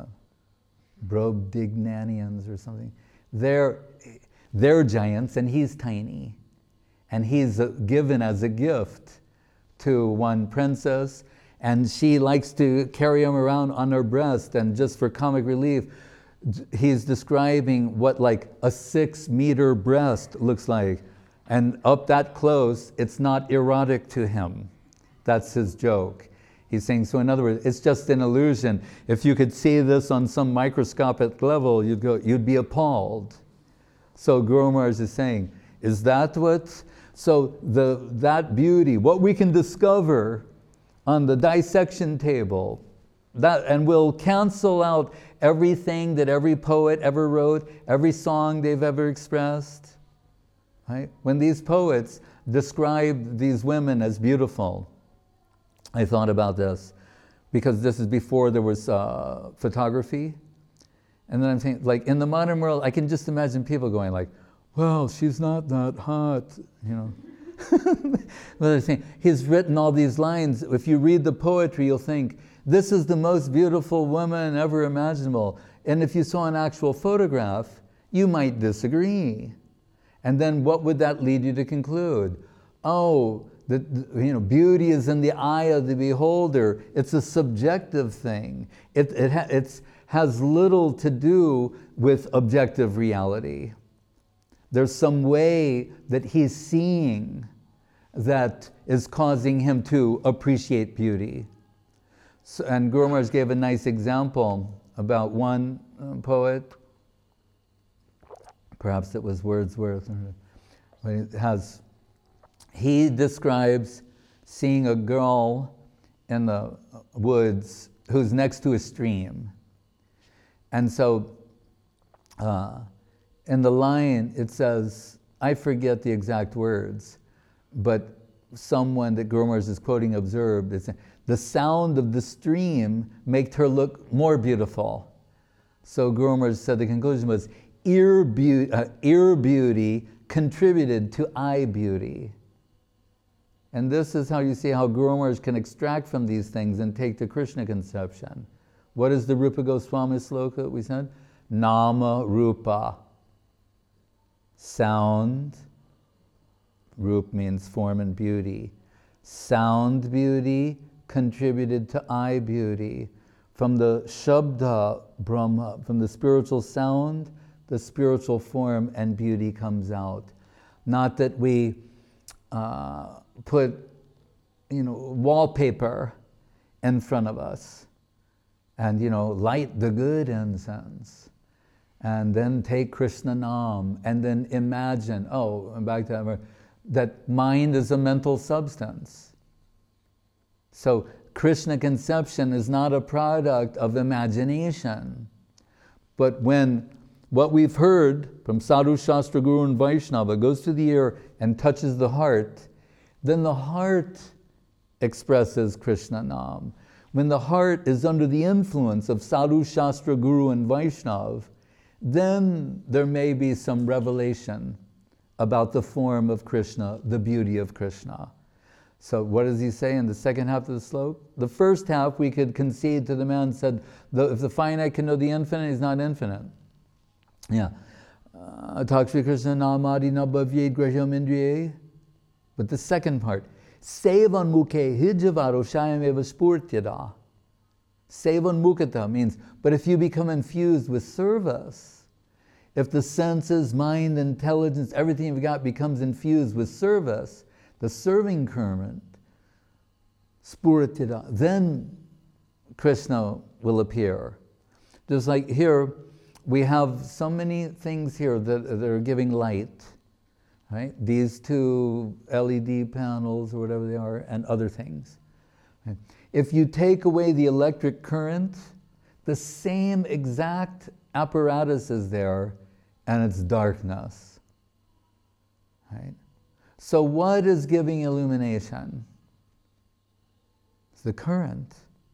Brobdingnagians or something. They're, they're giants and he's tiny. And he's given as a gift to one princess, and she likes to carry him around on her breast, and just for comic relief, he's describing what like a six meter breast looks like. And up that close, it's not erotic to him. That's his joke. He's saying, so in other words, it's just an illusion. If you could see this on some microscopic level, you'd go, you'd be appalled. So Guru Maharaj is saying, is that what? So the, that beauty, what we can discover on the dissection table, that, and we'll cancel out everything that every poet ever wrote, every song they've ever expressed. Right? When these poets describe these women as beautiful, I thought about this, because this is before there was uh, photography. And then I'm saying, like, in the modern world, I can just imagine people going like, well, she's not that hot, you know. But they're saying, he's written all these lines. If you read the poetry, you'll think, this is the most beautiful woman ever imaginable. And if you saw an actual photograph, you might disagree. And then what would that lead you to conclude? Oh, the, the, you know, beauty is in the eye of the beholder. It's a subjective thing. It, it ha, it's, has little to do with objective reality. There's some way that he's seeing that is causing him to appreciate beauty. So, and Guru Maharaj gave a nice example about one uh, poet, perhaps it was Wordsworth, but he has, he describes seeing a girl in the woods who's next to a stream. And so uh, in the line it says, I forget the exact words, but someone that Guru Maharaj is quoting observed, it's, the sound of the stream made her look more beautiful. So Guru Maharaj said the conclusion was, ear, be- uh, ear beauty contributed to eye beauty. And this is how you see how Guru Maharaj can extract from these things and take the Krishna conception. What is the Rupa Goswami sloka we said? Nama Rupa. Sound, Rup means form and beauty. Sound beauty contributed to eye beauty. From the Shabda Brahma, from the spiritual sound, the spiritual form and beauty comes out. Not that we uh, put, you know, wallpaper in front of us and, you know, light the good incense and then take Krishna Nam and then imagine, oh, and back to that, that mind is a mental substance. So Krishna conception is not a product of imagination, but when what we've heard from Sadhu, Shastra, Guru, and Vaishnava goes to the ear and touches the heart, then the heart expresses Krishna Nam. When the heart is under the influence of Sadhu, Shastra, Guru, and Vaishnava, then there may be some revelation about the form of Krishna, the beauty of Krishna. So what does he say in the second half of the sloka? The first half we could concede to the man said, the, if the finite can know the infinite, he's not infinite. Yeah. Takshri Krishna namadi nabhavyed grahyam indriye. But the second part, sevan mukhe hijavaro shayam eva spurtyada. Sevan mukata means, but if you become infused with service, if the senses, mind, intelligence, everything you've got becomes infused with service, the serving current, spuratyada, then Krishna will appear. Just like here, we have so many things here that, that are giving light, right? These two L E D panels or whatever they are, and other things. Right? If you take away the electric current, the same exact apparatus is there, and it's darkness, right? So what is giving illumination? It's the current.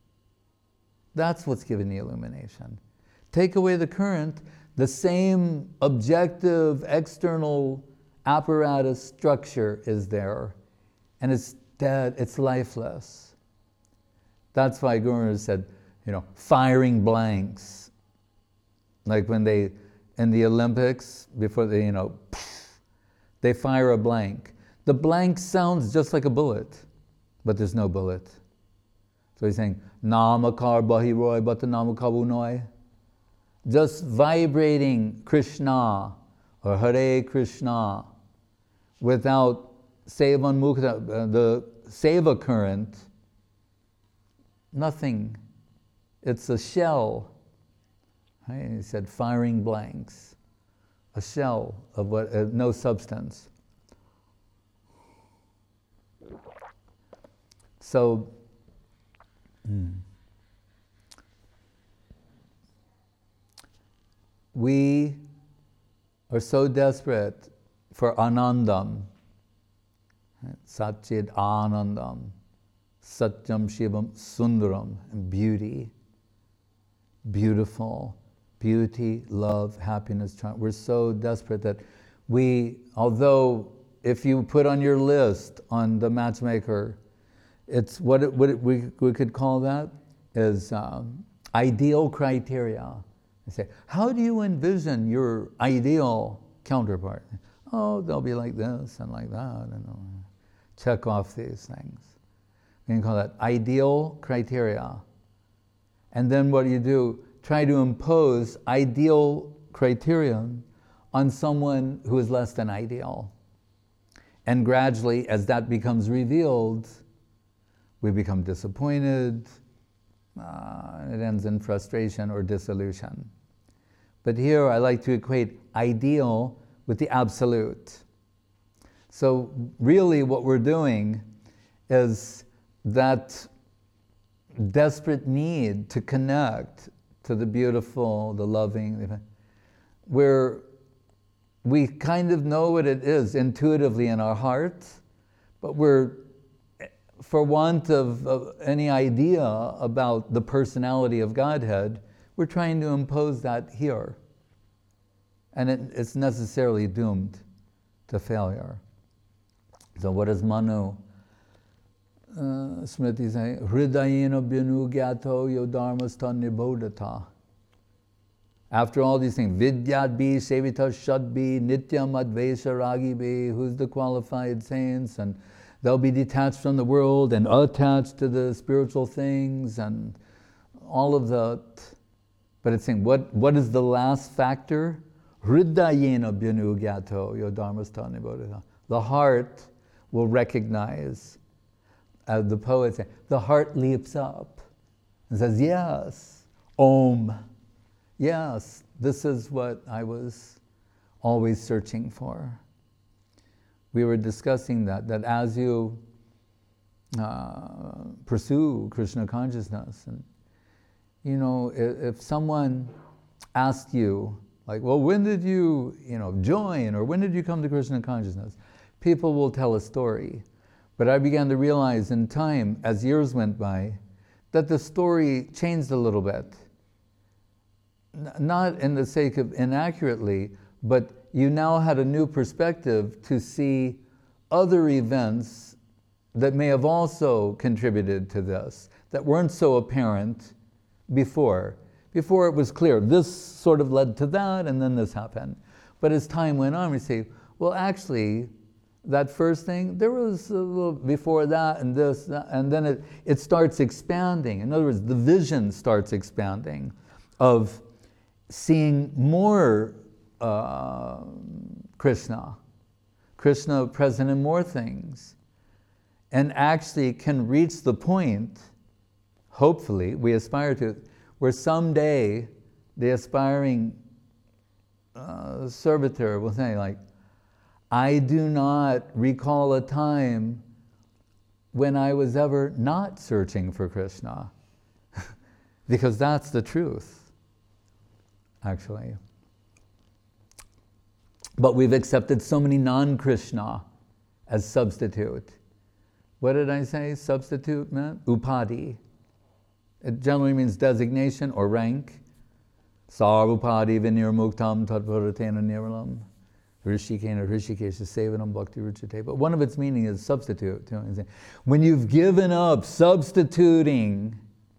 That's what's giving the illumination. Take away the current, the same objective, external apparatus structure is there, and it's dead, it's lifeless. That's why Guru said, you know, firing blanks. Like when they, in the Olympics, before they, you know, they fire a blank. The blank sounds just like a bullet, but there's no bullet. So he's saying, Namakar Bahiroy Bata Namakabunoi. Just vibrating Krishna or Hare Krishna without Sevan Mukta, uh, the Seva current, nothing. It's a shell. Right? He said firing blanks. A shell of what, uh, no substance. So, hmm. we are so desperate for anandam, satchid anandam, satyam shivam sundaram, and beauty, beautiful, beauty, love, happiness. We're so desperate that we, although if you put on your list on the matchmaker, it's what, it, what it, we, we could call that is um, ideal criteria. They say, how do you envision your ideal counterpart? Oh, they'll be like this and like that, and uh, check off these things. We can call that ideal criteria. And then what do you do? Try to impose ideal criterion on someone who is less than ideal. And gradually, as that becomes revealed, we become disappointed, uh, it ends in frustration or disillusion. But here I like to equate ideal with the absolute. So really what we're doing is that desperate need to connect to the beautiful, the loving, where we kind of know what it is intuitively in our heart, but we're, for want of, of any idea about the personality of Godhead, we're trying to impose that here. And it, it's necessarily doomed to failure. So what does Manu uh, Smriti say? Hridayena binu gyato yodharmastan nibodhata. After all these things, vidyat bi, sevita shad bi, nityam advesa ragi bi, who's the qualified saints, and they'll be detached from the world and attached to the spiritual things and all of that. But it's saying, what, what is the last factor? Hridayena binu gyato yodharmastan nibodhata. The heart will recognize, as the poet said, the heart leaps up and says, yes, Om, yes, this is what I was always searching for. We were discussing that, that as you uh, pursue Krishna consciousness, and you know, if, if someone asked you, like, well, when did you, you know, join, or when did you come to Krishna consciousness? People will tell a story. But I began to realize in time, as years went by, that the story changed a little bit. N- not in the sake of inaccurately, but you now had a new perspective to see other events that may have also contributed to this, that weren't so apparent before. Before it was clear, this sort of led to that, and then this happened. But as time went on, we say, well, actually, that first thing, there was a little before that and this, that, and then it, it starts expanding. In other words, the vision starts expanding of seeing more uh, Krishna, Krishna present in more things, and actually can reach the point, hopefully, we aspire to, where someday the aspiring uh, servitor will say, like, I do not recall a time when I was ever not searching for Krishna. Because that's the truth, actually. But we've accepted so many non-Krishna as substitute. What did I say substitute meant? Upadi. It generally means designation or rank. Sarvupadi vinirmuktam tatvaratena niralam. Rishikena Rishikesha Sevanam Bhakti Ruchate. But one of its meaning is substitute. When you've given up substituting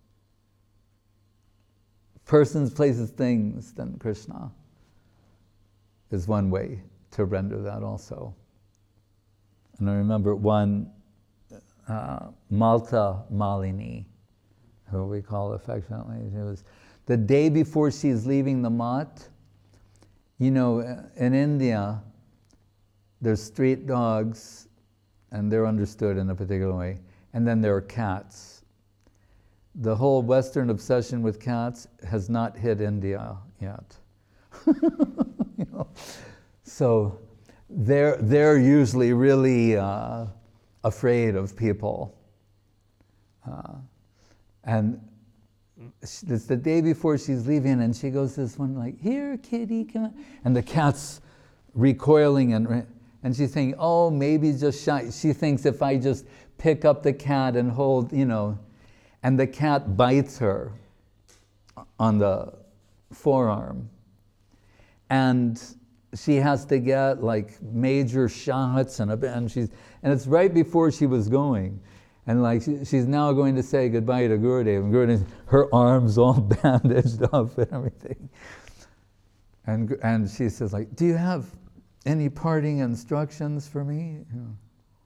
persons, places, things, then Krishna is one way to render that also. And I remember one uh, Malta Malini, who we call affectionately, it was the day before she's leaving the mat. You know, in India, there's street dogs, and they're understood in a particular way, and then there are cats. The whole Western obsession with cats has not hit India yet. You know? So they're, they're usually really uh, afraid of people. Uh, and it's the day before she's leaving, and she goes to this one, like, here, kitty, come on. And the cat's recoiling, and and she's thinking, oh, maybe just shy. She thinks if I just pick up the cat and hold, you know, and the cat bites her on the forearm. And she has to get like major shots, and, a, and she's, and it's right before she was going. And like she, she's now going to say goodbye to Gurudev, and Gurudev, her arms all bandaged up and everything. And and she says, like, do you have any parting instructions for me? You know.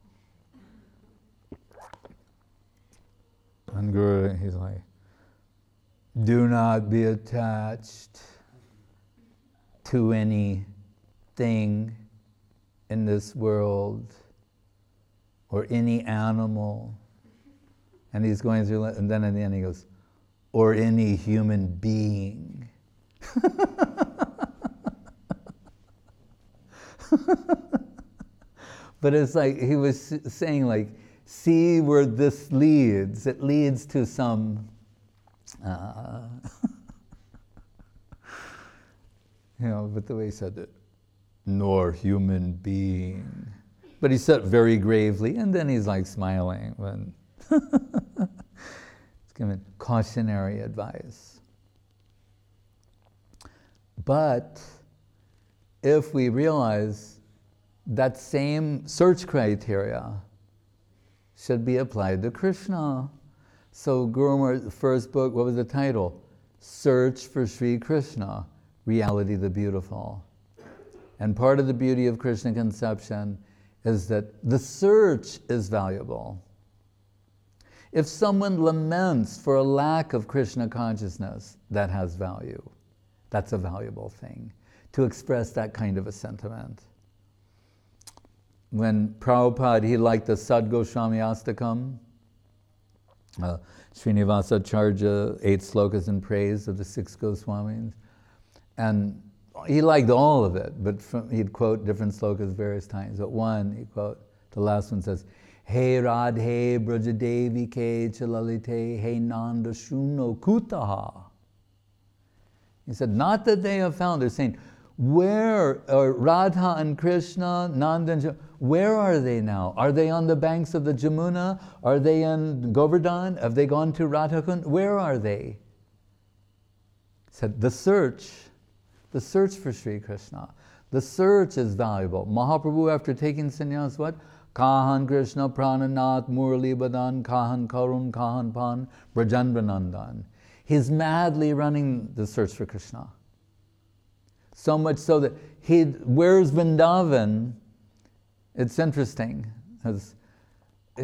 And Gurudev, he's like, do not be attached to anything in this world or any animal. And he's going through, and then in the end he goes, or any human being. But it's like, he was saying like, see where this leads. It leads to some, uh, you know, but the way he said it, nor human being. But he said it very gravely, and then he's like smiling when he's giving cautionary advice. But if we realize that same search criteria should be applied to Krishna. So Guru Maharaj's first book, what was the title? Search for Sri Krishna, Reality the Beautiful. And part of the beauty of Krishna conception is that the search is valuable. If someone laments for a lack of Krishna consciousness, that has value. That's a valuable thing, to express that kind of a sentiment. When Prabhupada, he liked the Sad Goswami Astakam, uh, Srinivasa Acharya, eight slokas in praise of the six Goswamis, and he liked all of it, but from, he'd quote different slokas various times. But one, he quote, the last one says, Hey Radhe Brajadevi Ke Chalalite Hey Nanda Shuno Kutaha. He said, not that they have found, they're saying, where are Radha and Krishna, Nanda and Jamuna, where are they now? Are they on the banks of the Jamuna? Are they in Govardhan? Have they gone to Radhakund? Where are they? He said, the search, the search for Sri Krishna, the search is valuable. Mahaprabhu, after taking sannyas, what? Kahan Krishna Prananath Murali Badan Kahan Karun Kahan Pan Brajandranandan. He's madly running the search for Krishna. So much so that he, where's Vrindavan? It's interesting. As, uh,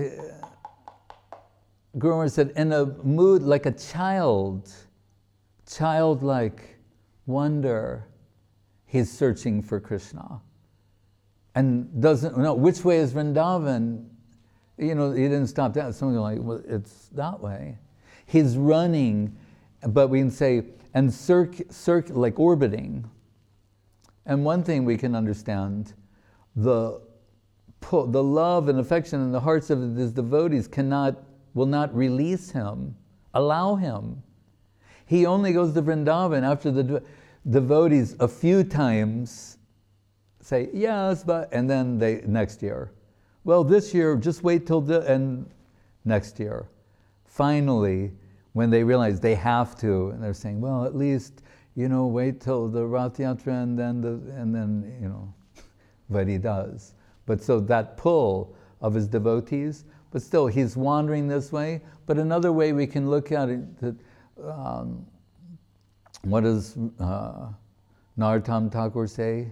Guru Maharaj said, in a mood like a child, childlike wonder, he's searching for Krishna. And doesn't know which way is Vrindavan. You know, he didn't stop that. Something like, well, it's that way. He's running, but we can say, and circ, circ, like orbiting. And one thing we can understand, the, the love and affection in the hearts of his devotees cannot, will not release him, allow him. He only goes to Vrindavan after the devotees a few times say, yes, but, and then they, next year. Well, this year, just wait till the, and next year. Finally, when they realize they have to, and they're saying, well, at least, you know, wait till the Rath Yatra and then, the, and then, you know, what he does. But so that pull of his devotees, but still he's wandering this way. But another way we can look at it, that, um, what does uh, Narottam Thakur say?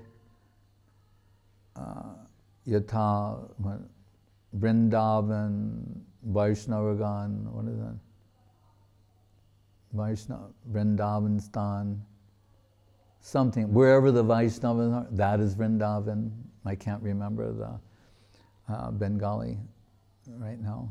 Uh, Yatha, what, Vrindavan, Vaishnavagan, what is that? Vaishnava, Vrindavan Stan, something, wherever the Vaishnavas are, that is Vrindavan. I can't remember the uh, Bengali right now.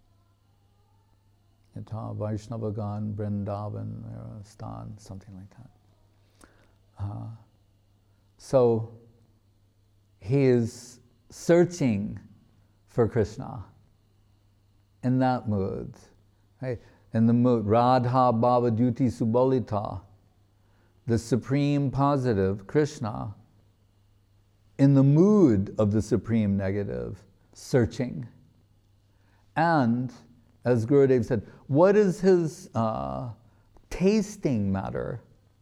Yatha Vaishnavagan, Vrindavan, uh, Stan, something like that. Uh, so he is searching for Krishna in that mood, right? In the mood, Radha Bhava Duti Subalita, the supreme positive, Krishna, in the mood of the supreme negative, searching. And, as Gurudev said, what is his uh, tasting matter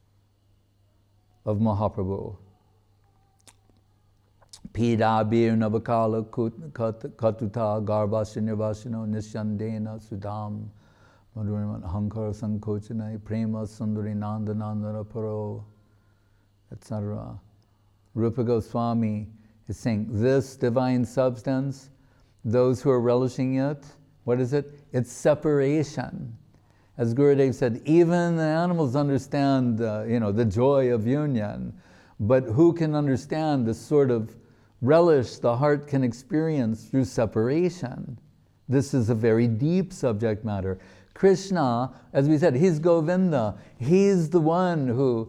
of Mahaprabhu? Pida bir navakala katuta garbhasya nishandena sudam madhuriman hankara sankochanai prema sundari nanda nandana paro, et cetera. Rupa Goswami is saying, this divine substance, those who are relishing it, what is it? It's separation. As Gurudev said, even the animals understand uh, you know, the joy of union, but who can understand the sort of relish the heart can experience through separation? This is a very deep subject matter. Krishna, as we said, he's Govinda. He's the one who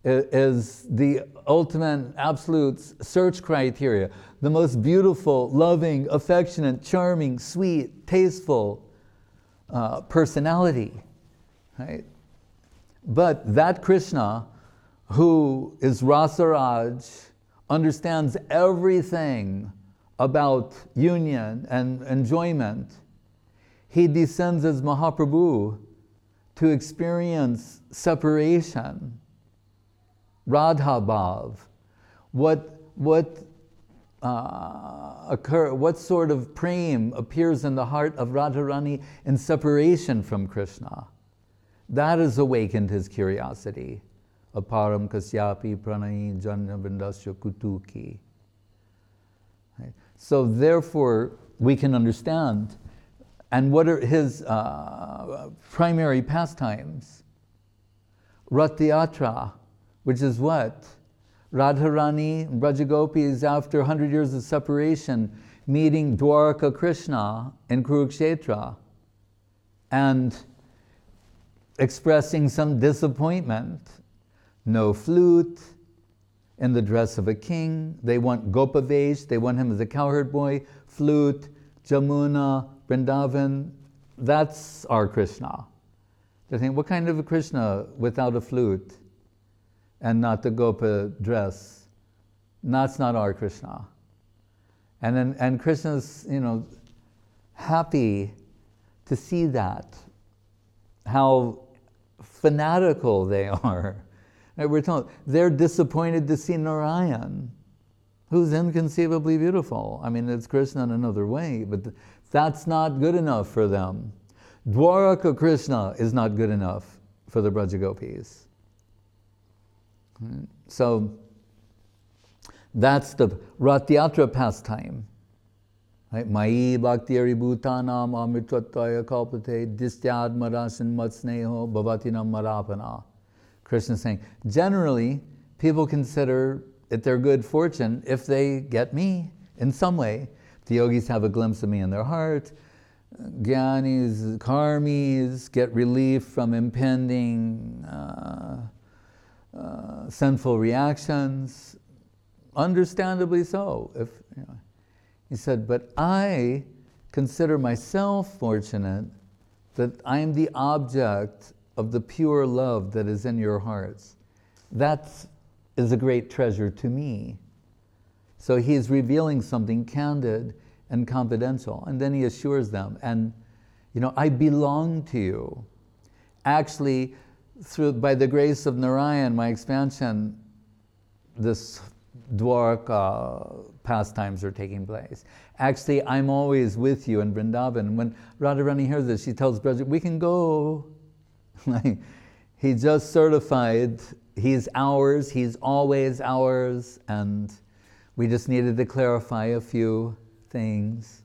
is the ultimate absolute search criteria. The most beautiful, loving, affectionate, charming, sweet, tasteful uh, personality, right? But that Krishna, who is Rasaraj, understands everything about union and enjoyment. He descends as Mahaprabhu to experience separation, Radha Bhav. What, what, uh, occur, what sort of prem appears in the heart of Radharani in separation from Krishna? That has awakened his curiosity. Aparam kasyapi pranayi janavindasya kutuki. Right? So therefore, we can understand. And what are his uh, primary pastimes? Ratyatra, which is what? Radharani, Brajagopis, after one hundred years of separation, meeting Dwarka Krishna in Kurukshetra and expressing some disappointment. No flute, in the dress of a king. They want Gopavesh, they want him as a cowherd boy. Flute, Jamuna, Vrindavan, that's our Krishna. They think, what kind of a Krishna without a flute and not the Gopa dress? That's not our Krishna. And then, and Krishna's, you know, happy to see that, how fanatical they are. And we're told they're disappointed to see Narayan, who's inconceivably beautiful. I mean, it's Krishna in another way, but that's not good enough for them. Dwaraka Krishna is not good enough for the Brajagopis. So that's the Ratyatra pastime. Right? Mai bhaktiyari bhutanam amritvataya kalpate distyad marasin matsneho bhavatinam marapana. Krishna is saying, generally, people consider it their good fortune if they get me in some way. The yogis have a glimpse of me in their heart. Gyanis, karmis get relief from impending uh, uh, sinful reactions. Understandably so. If you know. He said, but I consider myself fortunate that I am the object of the pure love that is in your hearts. That is a great treasure to me. So he's revealing something candid and confidential. And then he assures them, and you know, I belong to you. Actually, through by the grace of Narayan, my expansion, this Dwarka pastimes are taking place. Actually, I'm always with you in Vrindavan. When Radharani hears this, she tells Braja, we can go. He just certified he's ours, he's always ours, and we just needed to clarify a few things.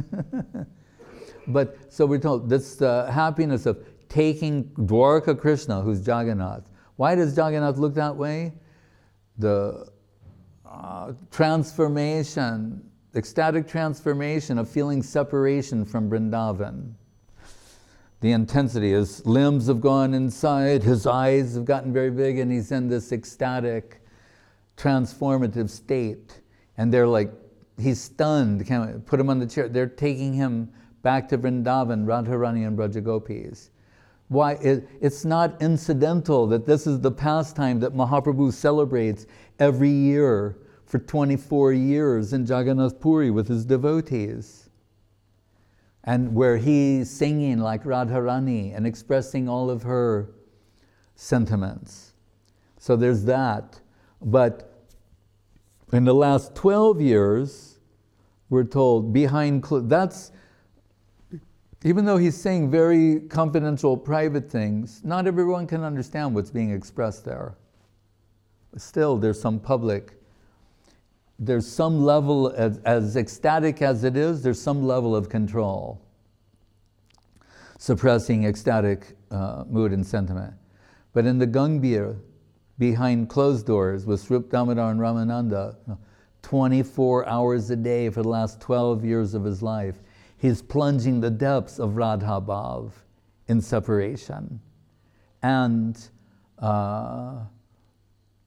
But so we're told this the happiness of taking Dwarka Krishna, who's Jagannath. Why does Jagannath look that way? The uh, transformation, ecstatic transformation of feeling separation from Vrindavan. The intensity, his limbs have gone inside, his eyes have gotten very big, and he's in this ecstatic, transformative state. And they're like, he's stunned, can't put him on the chair. They're taking him back to Vrindavan, Radharani and Brajagopis. Why? It, it's not incidental that this is the pastime that Mahaprabhu celebrates every year for twenty-four years in Jagannath Puri with his devotees. And where he's singing like Radharani and expressing all of her sentiments. So there's that. But in the last twelve years, we're told behind closed, that's, even though he's saying very confidential, private things, not everyone can understand what's being expressed there. Still, there's some public, there's some level, as, as ecstatic as it is, there's some level of control, suppressing ecstatic uh, mood and sentiment. But in the Gangbhir, behind closed doors with Swarup Damodar and Ramananda, twenty-four hours a day for the last twelve years of his life, he's plunging the depths of Radha Bhav in separation. And uh,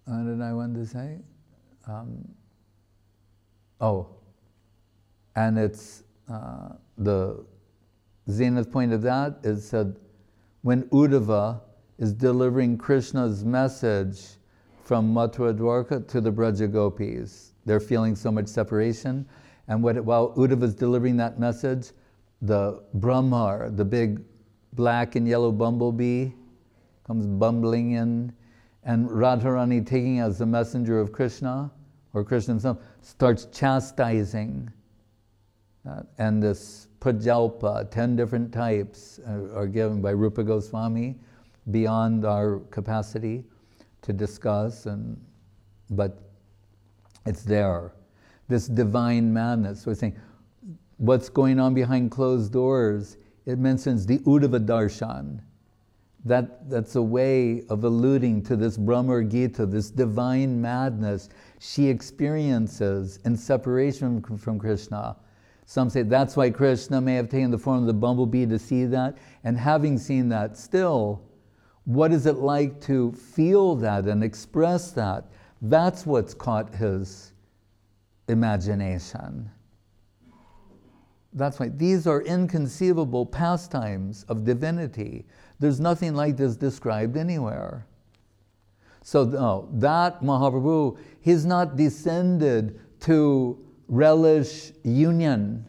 what did I want to say? Um, oh, and it's uh, the zenith point of that is said when Uddhava is delivering Krishna's message from Mathura Dwarka to the Braja Gopis. They're feeling so much separation, and what, while Uddhava is delivering that message, the Brahmar, the big black and yellow bumblebee, comes bumbling in, and Radharani, taking as the messenger of Krishna, or Krishna himself, starts chastising. Uh, and this prajalpa, ten different types, uh, are given by Rupa Goswami, beyond our capacity to discuss, and but it's there. This divine madness. We're saying, what's going on behind closed doors? It mentions the Uddhava Darshan. That, that's a way of alluding to this Brahma Gita, this divine madness she experiences in separation from, from Krishna. Some say that's why Krishna may have taken the form of the bumblebee to see that. And having seen that, still, what is it like to feel that and express that? That's what's caught his imagination. That's why these are inconceivable pastimes of divinity. There's nothing like this described anywhere. So no, that Mahaprabhu, he's not descended to relish union.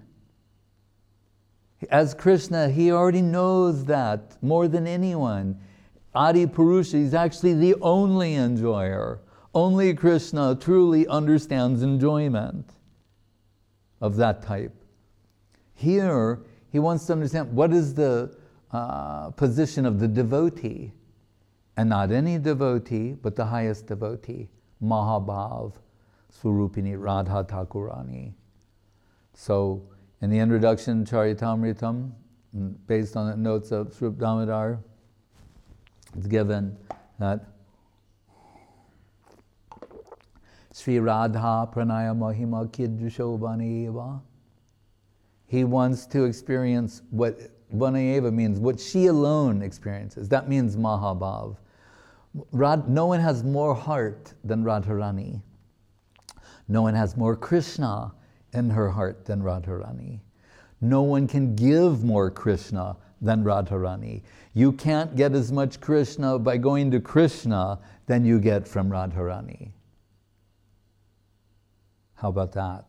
As Krishna, he already knows that more than anyone. Adi Purusha, he's actually the only enjoyer. Only Krishna truly understands enjoyment of that type. Here, he wants to understand what is the uh, position of the devotee. And not any devotee, but the highest devotee, Mahabhav, Swarupini Radha Thakurani. So, in the introduction, Charitamritam, based on the notes of Swarup Damodar, it's given that Sri Radha Pranaya Mahima Kidrushobhani Eva. He wants to experience what Vanayeva means, what she alone experiences. That means Mahabhav. Rad, no one has more heart than Radharani. No one has more Krishna in her heart than Radharani. No one can give more Krishna than Radharani. You can't get as much Krishna by going to Krishna than you get from Radharani. How about that?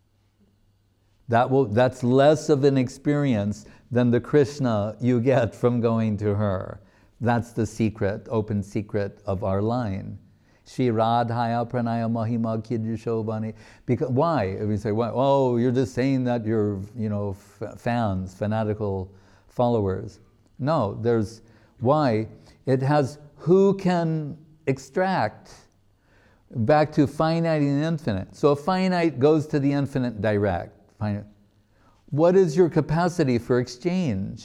That will, that's less of an experience than the Krishna you get from going to her. That's the secret, open secret of our line. Shri Radhaya Pranaya Mahima Kidrushobhani. Because why? We say, why? Oh, you're just saying that you're, you know, f- fans, fanatical followers. No, there's why. It has who can extract back to finite and infinite. So a finite goes to the infinite direct. Finite. What is your capacity for exchange?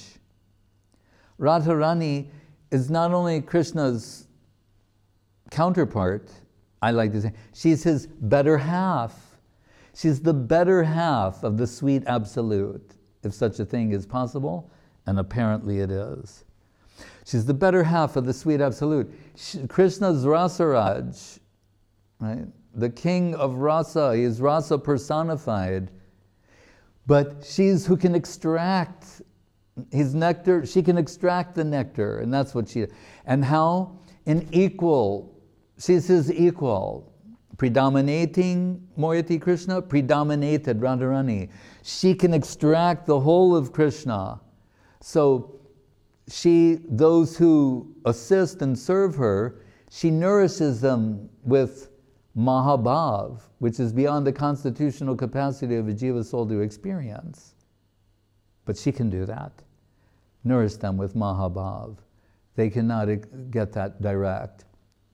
Radharani is not only Krishna's counterpart, I like to say, she's his better half. She's the better half of the sweet absolute, if such a thing is possible, and apparently it is. She's the better half of the sweet absolute. She, Krishna's Rasaraj, right? The king of rasa, he is rasa personified, but she's who can extract his nectar, she can extract the nectar, and that's what she, and how? In equal, she's his equal. Predominating Moyati Krishna, predominated Radharani. She can extract the whole of Krishna. So she, those who assist and serve her, she nourishes them with Mahabhav, which is beyond the constitutional capacity of a jiva soul to experience. But she can do that. Nourish them with Mahabhav. They cannot get that direct.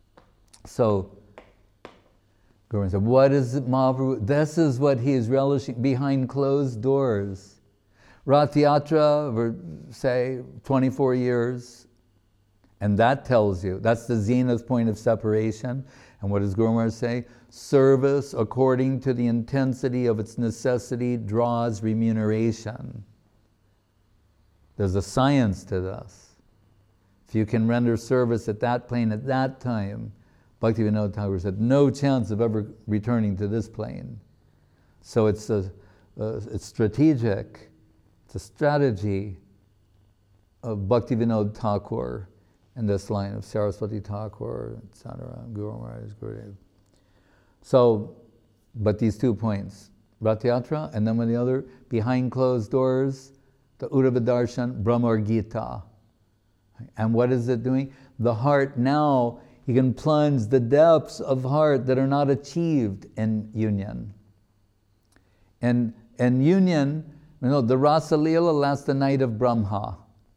So, Guru said, what is it, Mahaprabhu? This is what he is relishing behind closed doors. Rath Yatra, for, say, twenty-four years, and that tells you, that's the zenith point of separation. And what does Guru Maharaj say? Service, according to the intensity of its necessity, draws remuneration. There's a science to this. If you can render service at that plane at that time, Bhaktivinoda Thakur said, no chance of ever returning to this plane. So it's a, uh, it's strategic, it's a strategy of Bhaktivinoda Thakur in this line of Saraswati Thakur, et cetera, Guru Maharaj, Gurudev. So, but these two points, Rath Yatra, and then when the other, behind closed doors, the Uddhava Darshan, Brahmar Gita. And what is it doing? The heart now, you can plunge the depths of heart that are not achieved in union. And in union, you know, the Rasa Leela lasts the night of Brahma.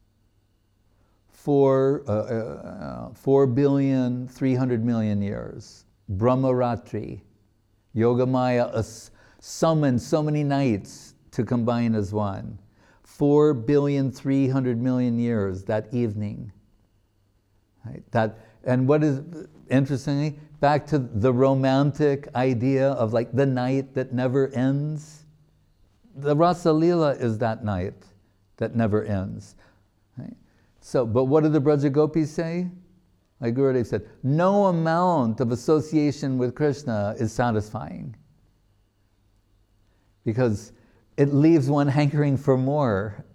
Four, uh, uh, four billion, three hundred million years. Brahmaratri. Yogamaya uh, summoned so many nights to combine as one. Four billion, three hundred million years that evening. Right? That, and what is, interestingly, back to the romantic idea of like the night that never ends. The Rasa Leela is that night that never ends. Right? So, but what did the Braja Gopis say? Like Gurudev said, no amount of association with Krishna is satisfying. Because it leaves one hankering for more.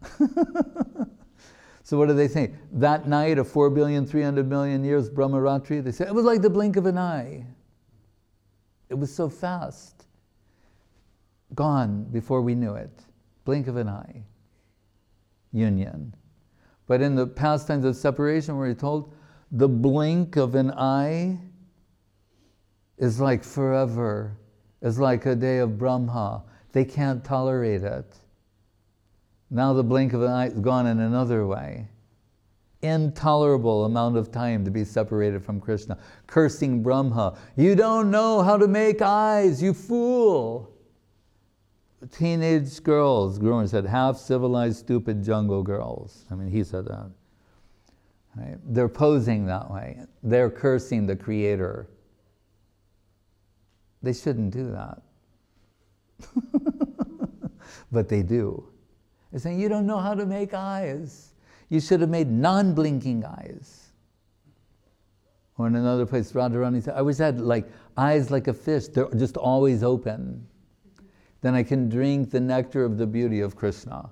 So what do they say? That night of four billion, three hundred million years, Brahmaratri, they say, it was like the blink of an eye. It was so fast. Gone before we knew it. Blink of an eye. Union. But in the pastimes of separation, we're told, the blink of an eye is like forever. Is like a day of Brahma. They can't tolerate it. Now the blink of an eye is gone in another way. Intolerable amount of time to be separated from Krishna. Cursing Brahma. You don't know how to make eyes, you fool. Teenage girls, Guru said, half civilized, stupid jungle girls. I mean, he said that. Right? They're posing that way. They're cursing the Creator. They shouldn't do that. But they do. They're saying, you don't know how to make eyes. You should have made non-blinking eyes. Or in another place, Radharani said, I wish I had like eyes like a fish. They're just always open. Then I can drink the nectar of the beauty of Krishna.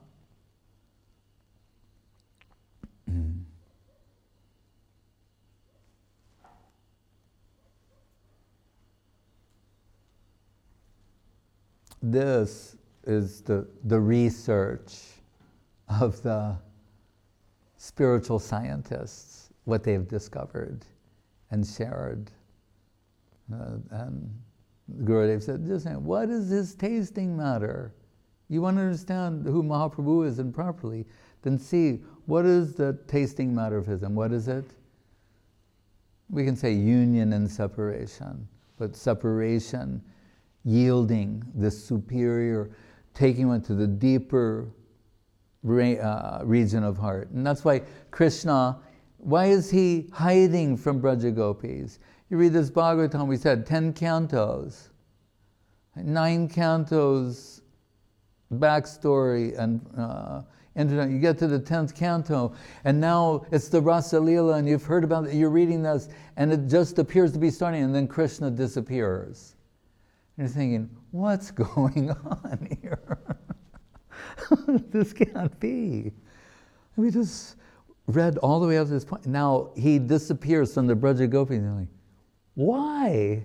This is the, the research of the spiritual scientists, what they've discovered and shared. Uh, and Gurudev said, just saying, what is this tasting matter? You want to understand who Mahaprabhu is and properly, then see what is the tasting matter of his and what is it? We can say union and separation, but separation, yielding this superior, taking one to the deeper uh, region of heart. And that's why Krishna, why is he hiding from Braja Gopis? You read this Bhagavatam, we said ten cantos, nine cantos, backstory and uh, internet. You get to the tenth canto, and now it's the Rasa Leela, and you've heard about it, you're reading this, and it just appears to be starting, and then Krishna disappears. And you're thinking, what's going on here? This can't be. We just read all the way up to this point. Now he disappears from the Braja Gopis, and you're like, why?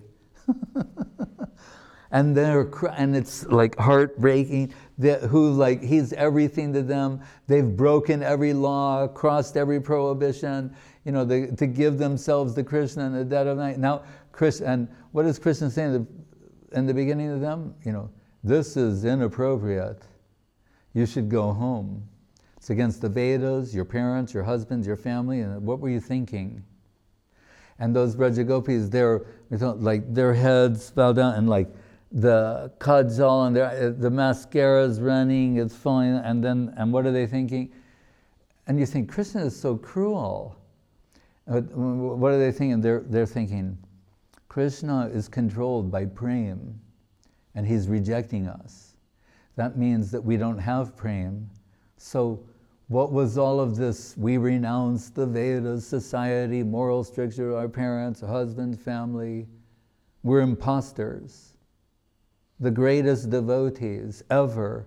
And they're and it's like heartbreaking. Who like he's everything to them. They've broken every law, crossed every prohibition. You know, they, to give themselves to Krishna in the dead of night. Now, Krishna, and what is Krishna saying in the beginning of them? You know, this is inappropriate. You should go home. It's against the Vedas, your parents, your husbands, your family. And what were you thinking? And those Braja Gopis, they're like their heads bow down, and like the kajal and their, the mascara's running, it's falling, and then and what are they thinking? And you think Krishna is so cruel. What are they thinking? They're they're thinking Krishna is controlled by prem, and he's rejecting us. That means that we don't have prem, so What was all of this? We renounced the Vedas, society, moral stricture, our parents, husband, family. We're imposters. The greatest devotees ever.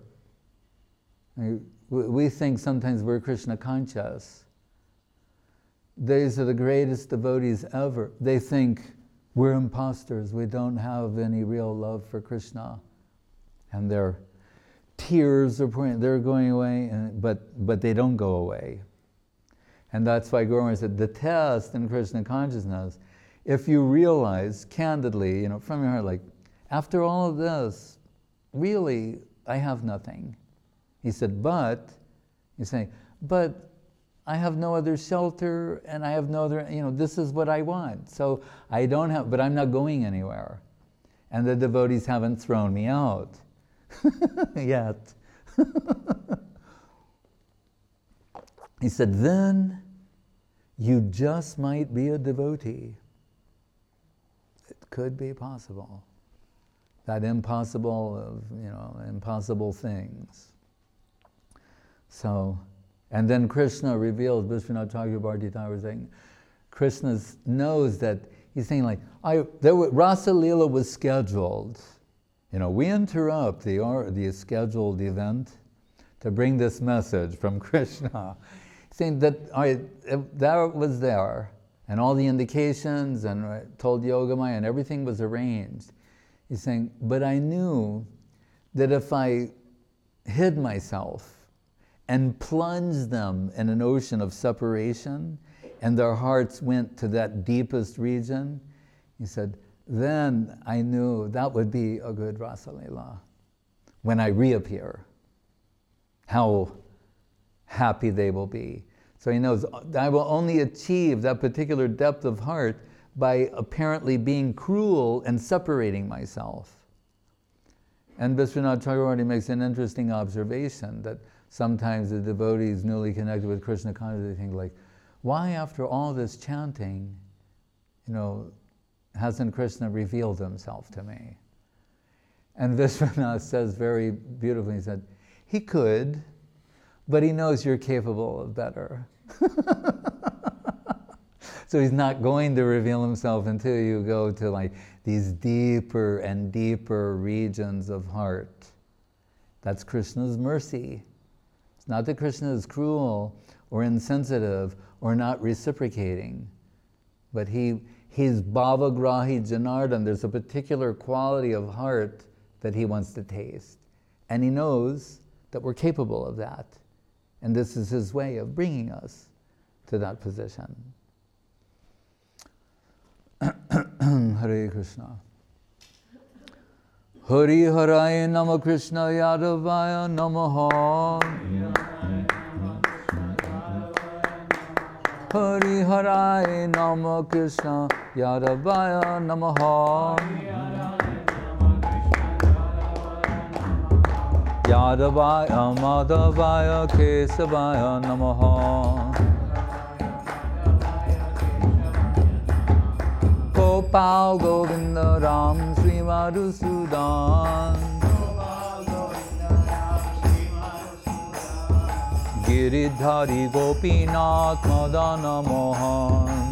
We think sometimes we're Krishna conscious. These are the greatest devotees ever. They think we're imposters. We don't have any real love for Krishna. And their tears are pouring, they're going away, and, but, but they don't go away. And that's why Guru Maharaj said, the test in Krishna consciousness, if you realize candidly, you know, from your heart, like, after all of this, really, I have nothing. He said, but, you say, but I have no other shelter, and I have no other, you know, this is what I want. So I don't have, but I'm not going anywhere. And the devotees haven't thrown me out yet. He said, then you just might be a devotee. It could be possible. That impossible of, you know, impossible things. So, and then Krishna revealed, Vishwanath Chakrabarti Thakur was saying, Krishna knows that, he's saying like, I, there were, Rasa Leela was scheduled. You know, we interrupt the, or, the scheduled event to bring this message from Krishna. He's saying that, all right, that was there, and all the indications, and I told Yogamaya, and everything was arranged. He's saying, but I knew that if I hid myself and plunged them in an ocean of separation, and their hearts went to that deepest region, he said, then I knew that would be a good Rasa Leela. When I reappear, how happy they will be. So he knows, I will only achieve that particular depth of heart by apparently being cruel and separating myself. And Vishwanath Chakrabarti makes an interesting observation that sometimes the devotees newly connected with Krishna consciousness, they think like, why after all this chanting, you know, hasn't Krishna revealed himself to me? And Vishwanath says very beautifully, he said, he could, but he knows you're capable of better. So he's not going to reveal himself until you go to like these deeper and deeper regions of heart. That's Krishna's mercy. It's not that Krishna is cruel or insensitive or not reciprocating, but he he's Bhavagrahi Janardhan. There's a particular quality of heart that he wants to taste. And he knows that we're capable of that. And this is his way of bringing us to that position. Hare Krishna. Hari Haraya Nama Krishna Yadavaya Namaha. Hari Haraya Nama Krishna Yadavaya Namaha. Yadavaya Madhavaya Kesavaya Namaha. Gopal Govinda Ram Sri Madhusudan. Giridhari Gopinath Madana Mohan.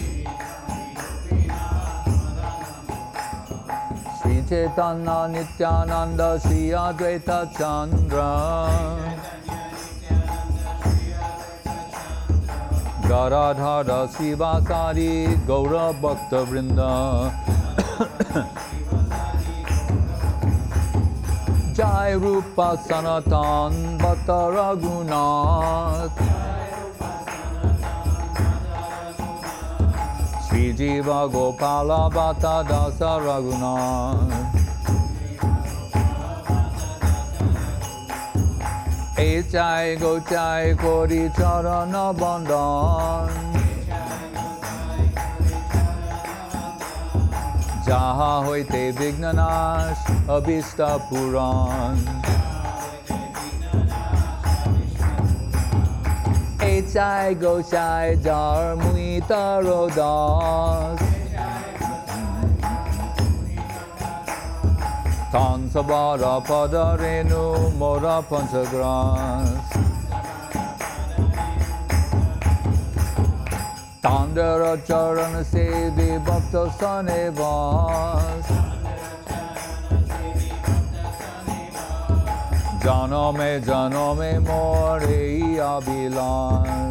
Sri Chaitanya Nityananda Sri Advaita Chandra. Garadhara Sivasari Gaura Bhakta Vrinda. Jai Rupa Sanatan Bhatta Raghunath. Sri Jiva Gopala Bhatta Dasa Raghunath. Echai Gochai Kori Charana Bandhan. Jaha Hoite Vignanash Abhista Puran. Echai Gochai Jar Muita Rodas. Tansabara Padarenu Mora Panchagras. Tandara Charana Sevi Bhakta Sane Vas Janame Janame More Abhilas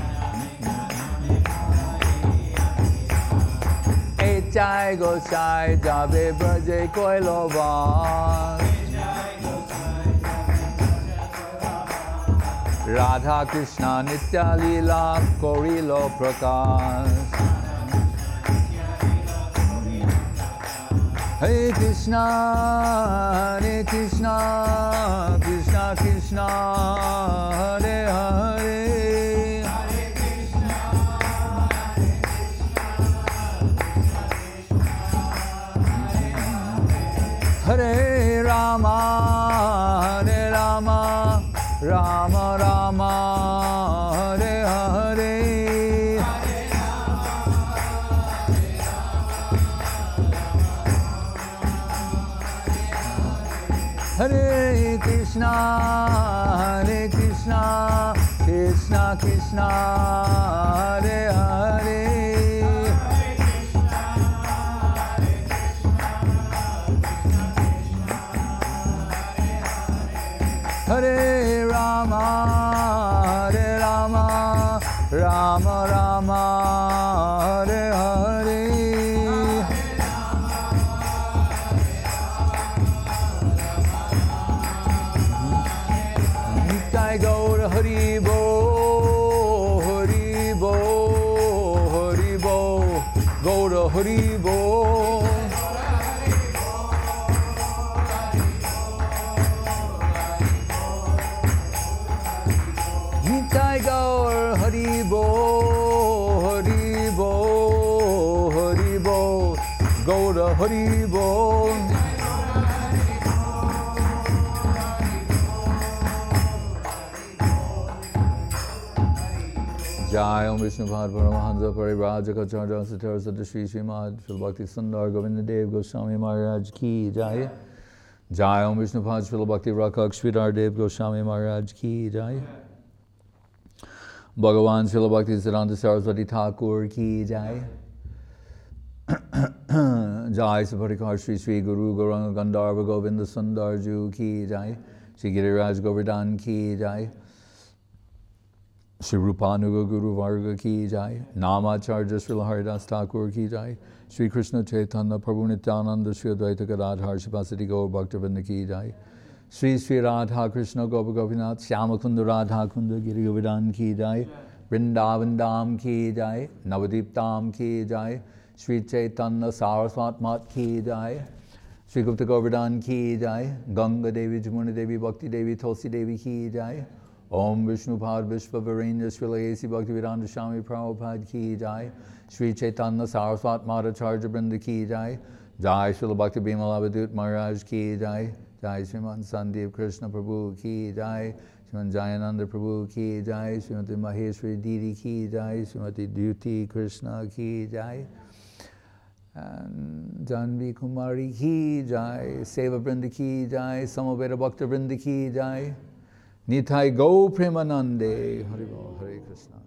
Echai Gosai Jabe Braje Koilovas Radha Krishna Nitya Leela Korilo Prakash Hare Krishna Hare Krishna Krishna Krishna Hare Hare Hare Rama Hare Rama Rama Rama Hare Hare Hare Krishna Hare Krishna Krishna Krishna Hare Hare Hare Rama, Hare Rama, Rama Rama, Hare Hare. Nitai Gaur Hari Bo, Hari Bo, Hari Bo, Gaur Hari Bo. Nitai Gaur Hari Bo, Hari Bo, Hari Bo, Gaura Hari Bo. Jai Om Vishnu Pad Paramahansa Parivrajaka Satara Sada Shri Srimad Srila Bhakti Sundar Govinda Dev Goswami Maharaj Ki Jai. Jai Om Vishnu Pad Srila Bhakti Rakak Sridhar Dev Goswami Maharaj Ki Jai. Bhagavan Srila Bhakti Siddhanta Saraswati Thakur Ki Jai. Jai Saparikar Shri Shri Guru Gauranga Gandharva Govinda Sundar Ju Ki Jai. Shri Giriraj Govardhan Ki Jai. Shri Rupanuga Guru Varga Ki Jai. Namacharya Srila Haridas Thakur Ki Jai. Shri Krishna Chaitanya Prabhu Nityananda Shri Advaita Gadadhar Shivasati Gaur Bhaktivinoda Ki Jai. Shri Shri Radha Krishna Gopa Gopinath Shyamakunda Radha Kunda Giri Govardhan Ki Jai. Vrindavan Dham Ki Jai. Navadip Dham Ki Jai. Shri Chaitanya Saraswat Mat Ki Jai. Shri Gupta Govardhan Ki Jai. Ganga Devi Jamuna Devi Bhakti Devi Tulsi Devi Ki Jai. Om Vishnu Pad Vishva Virendra Srila Esi Bhaktivedanta Swami Prabhupada Ki Jai. Shri Chaitanya Saraswat Madhacharya Brinda Ki Jai. Jai Srila Bhakti Bimal Avadut Maharaj Ki Jai. Jai Sriman Sandeep Krishna Prabhu Ki Jai. Sriman Jayananda Prabhu Ki Jai. Srimati Maheshwari Didi Ki Jai. Srimati Duty Krishna Ki Jai. And Janvi Kumari Ki Jai. Seva Brinda Ki Jai. Samaveda Bhakta Brinda Ki Jai. Nitai Go Premanande. Hare Hare Krishna.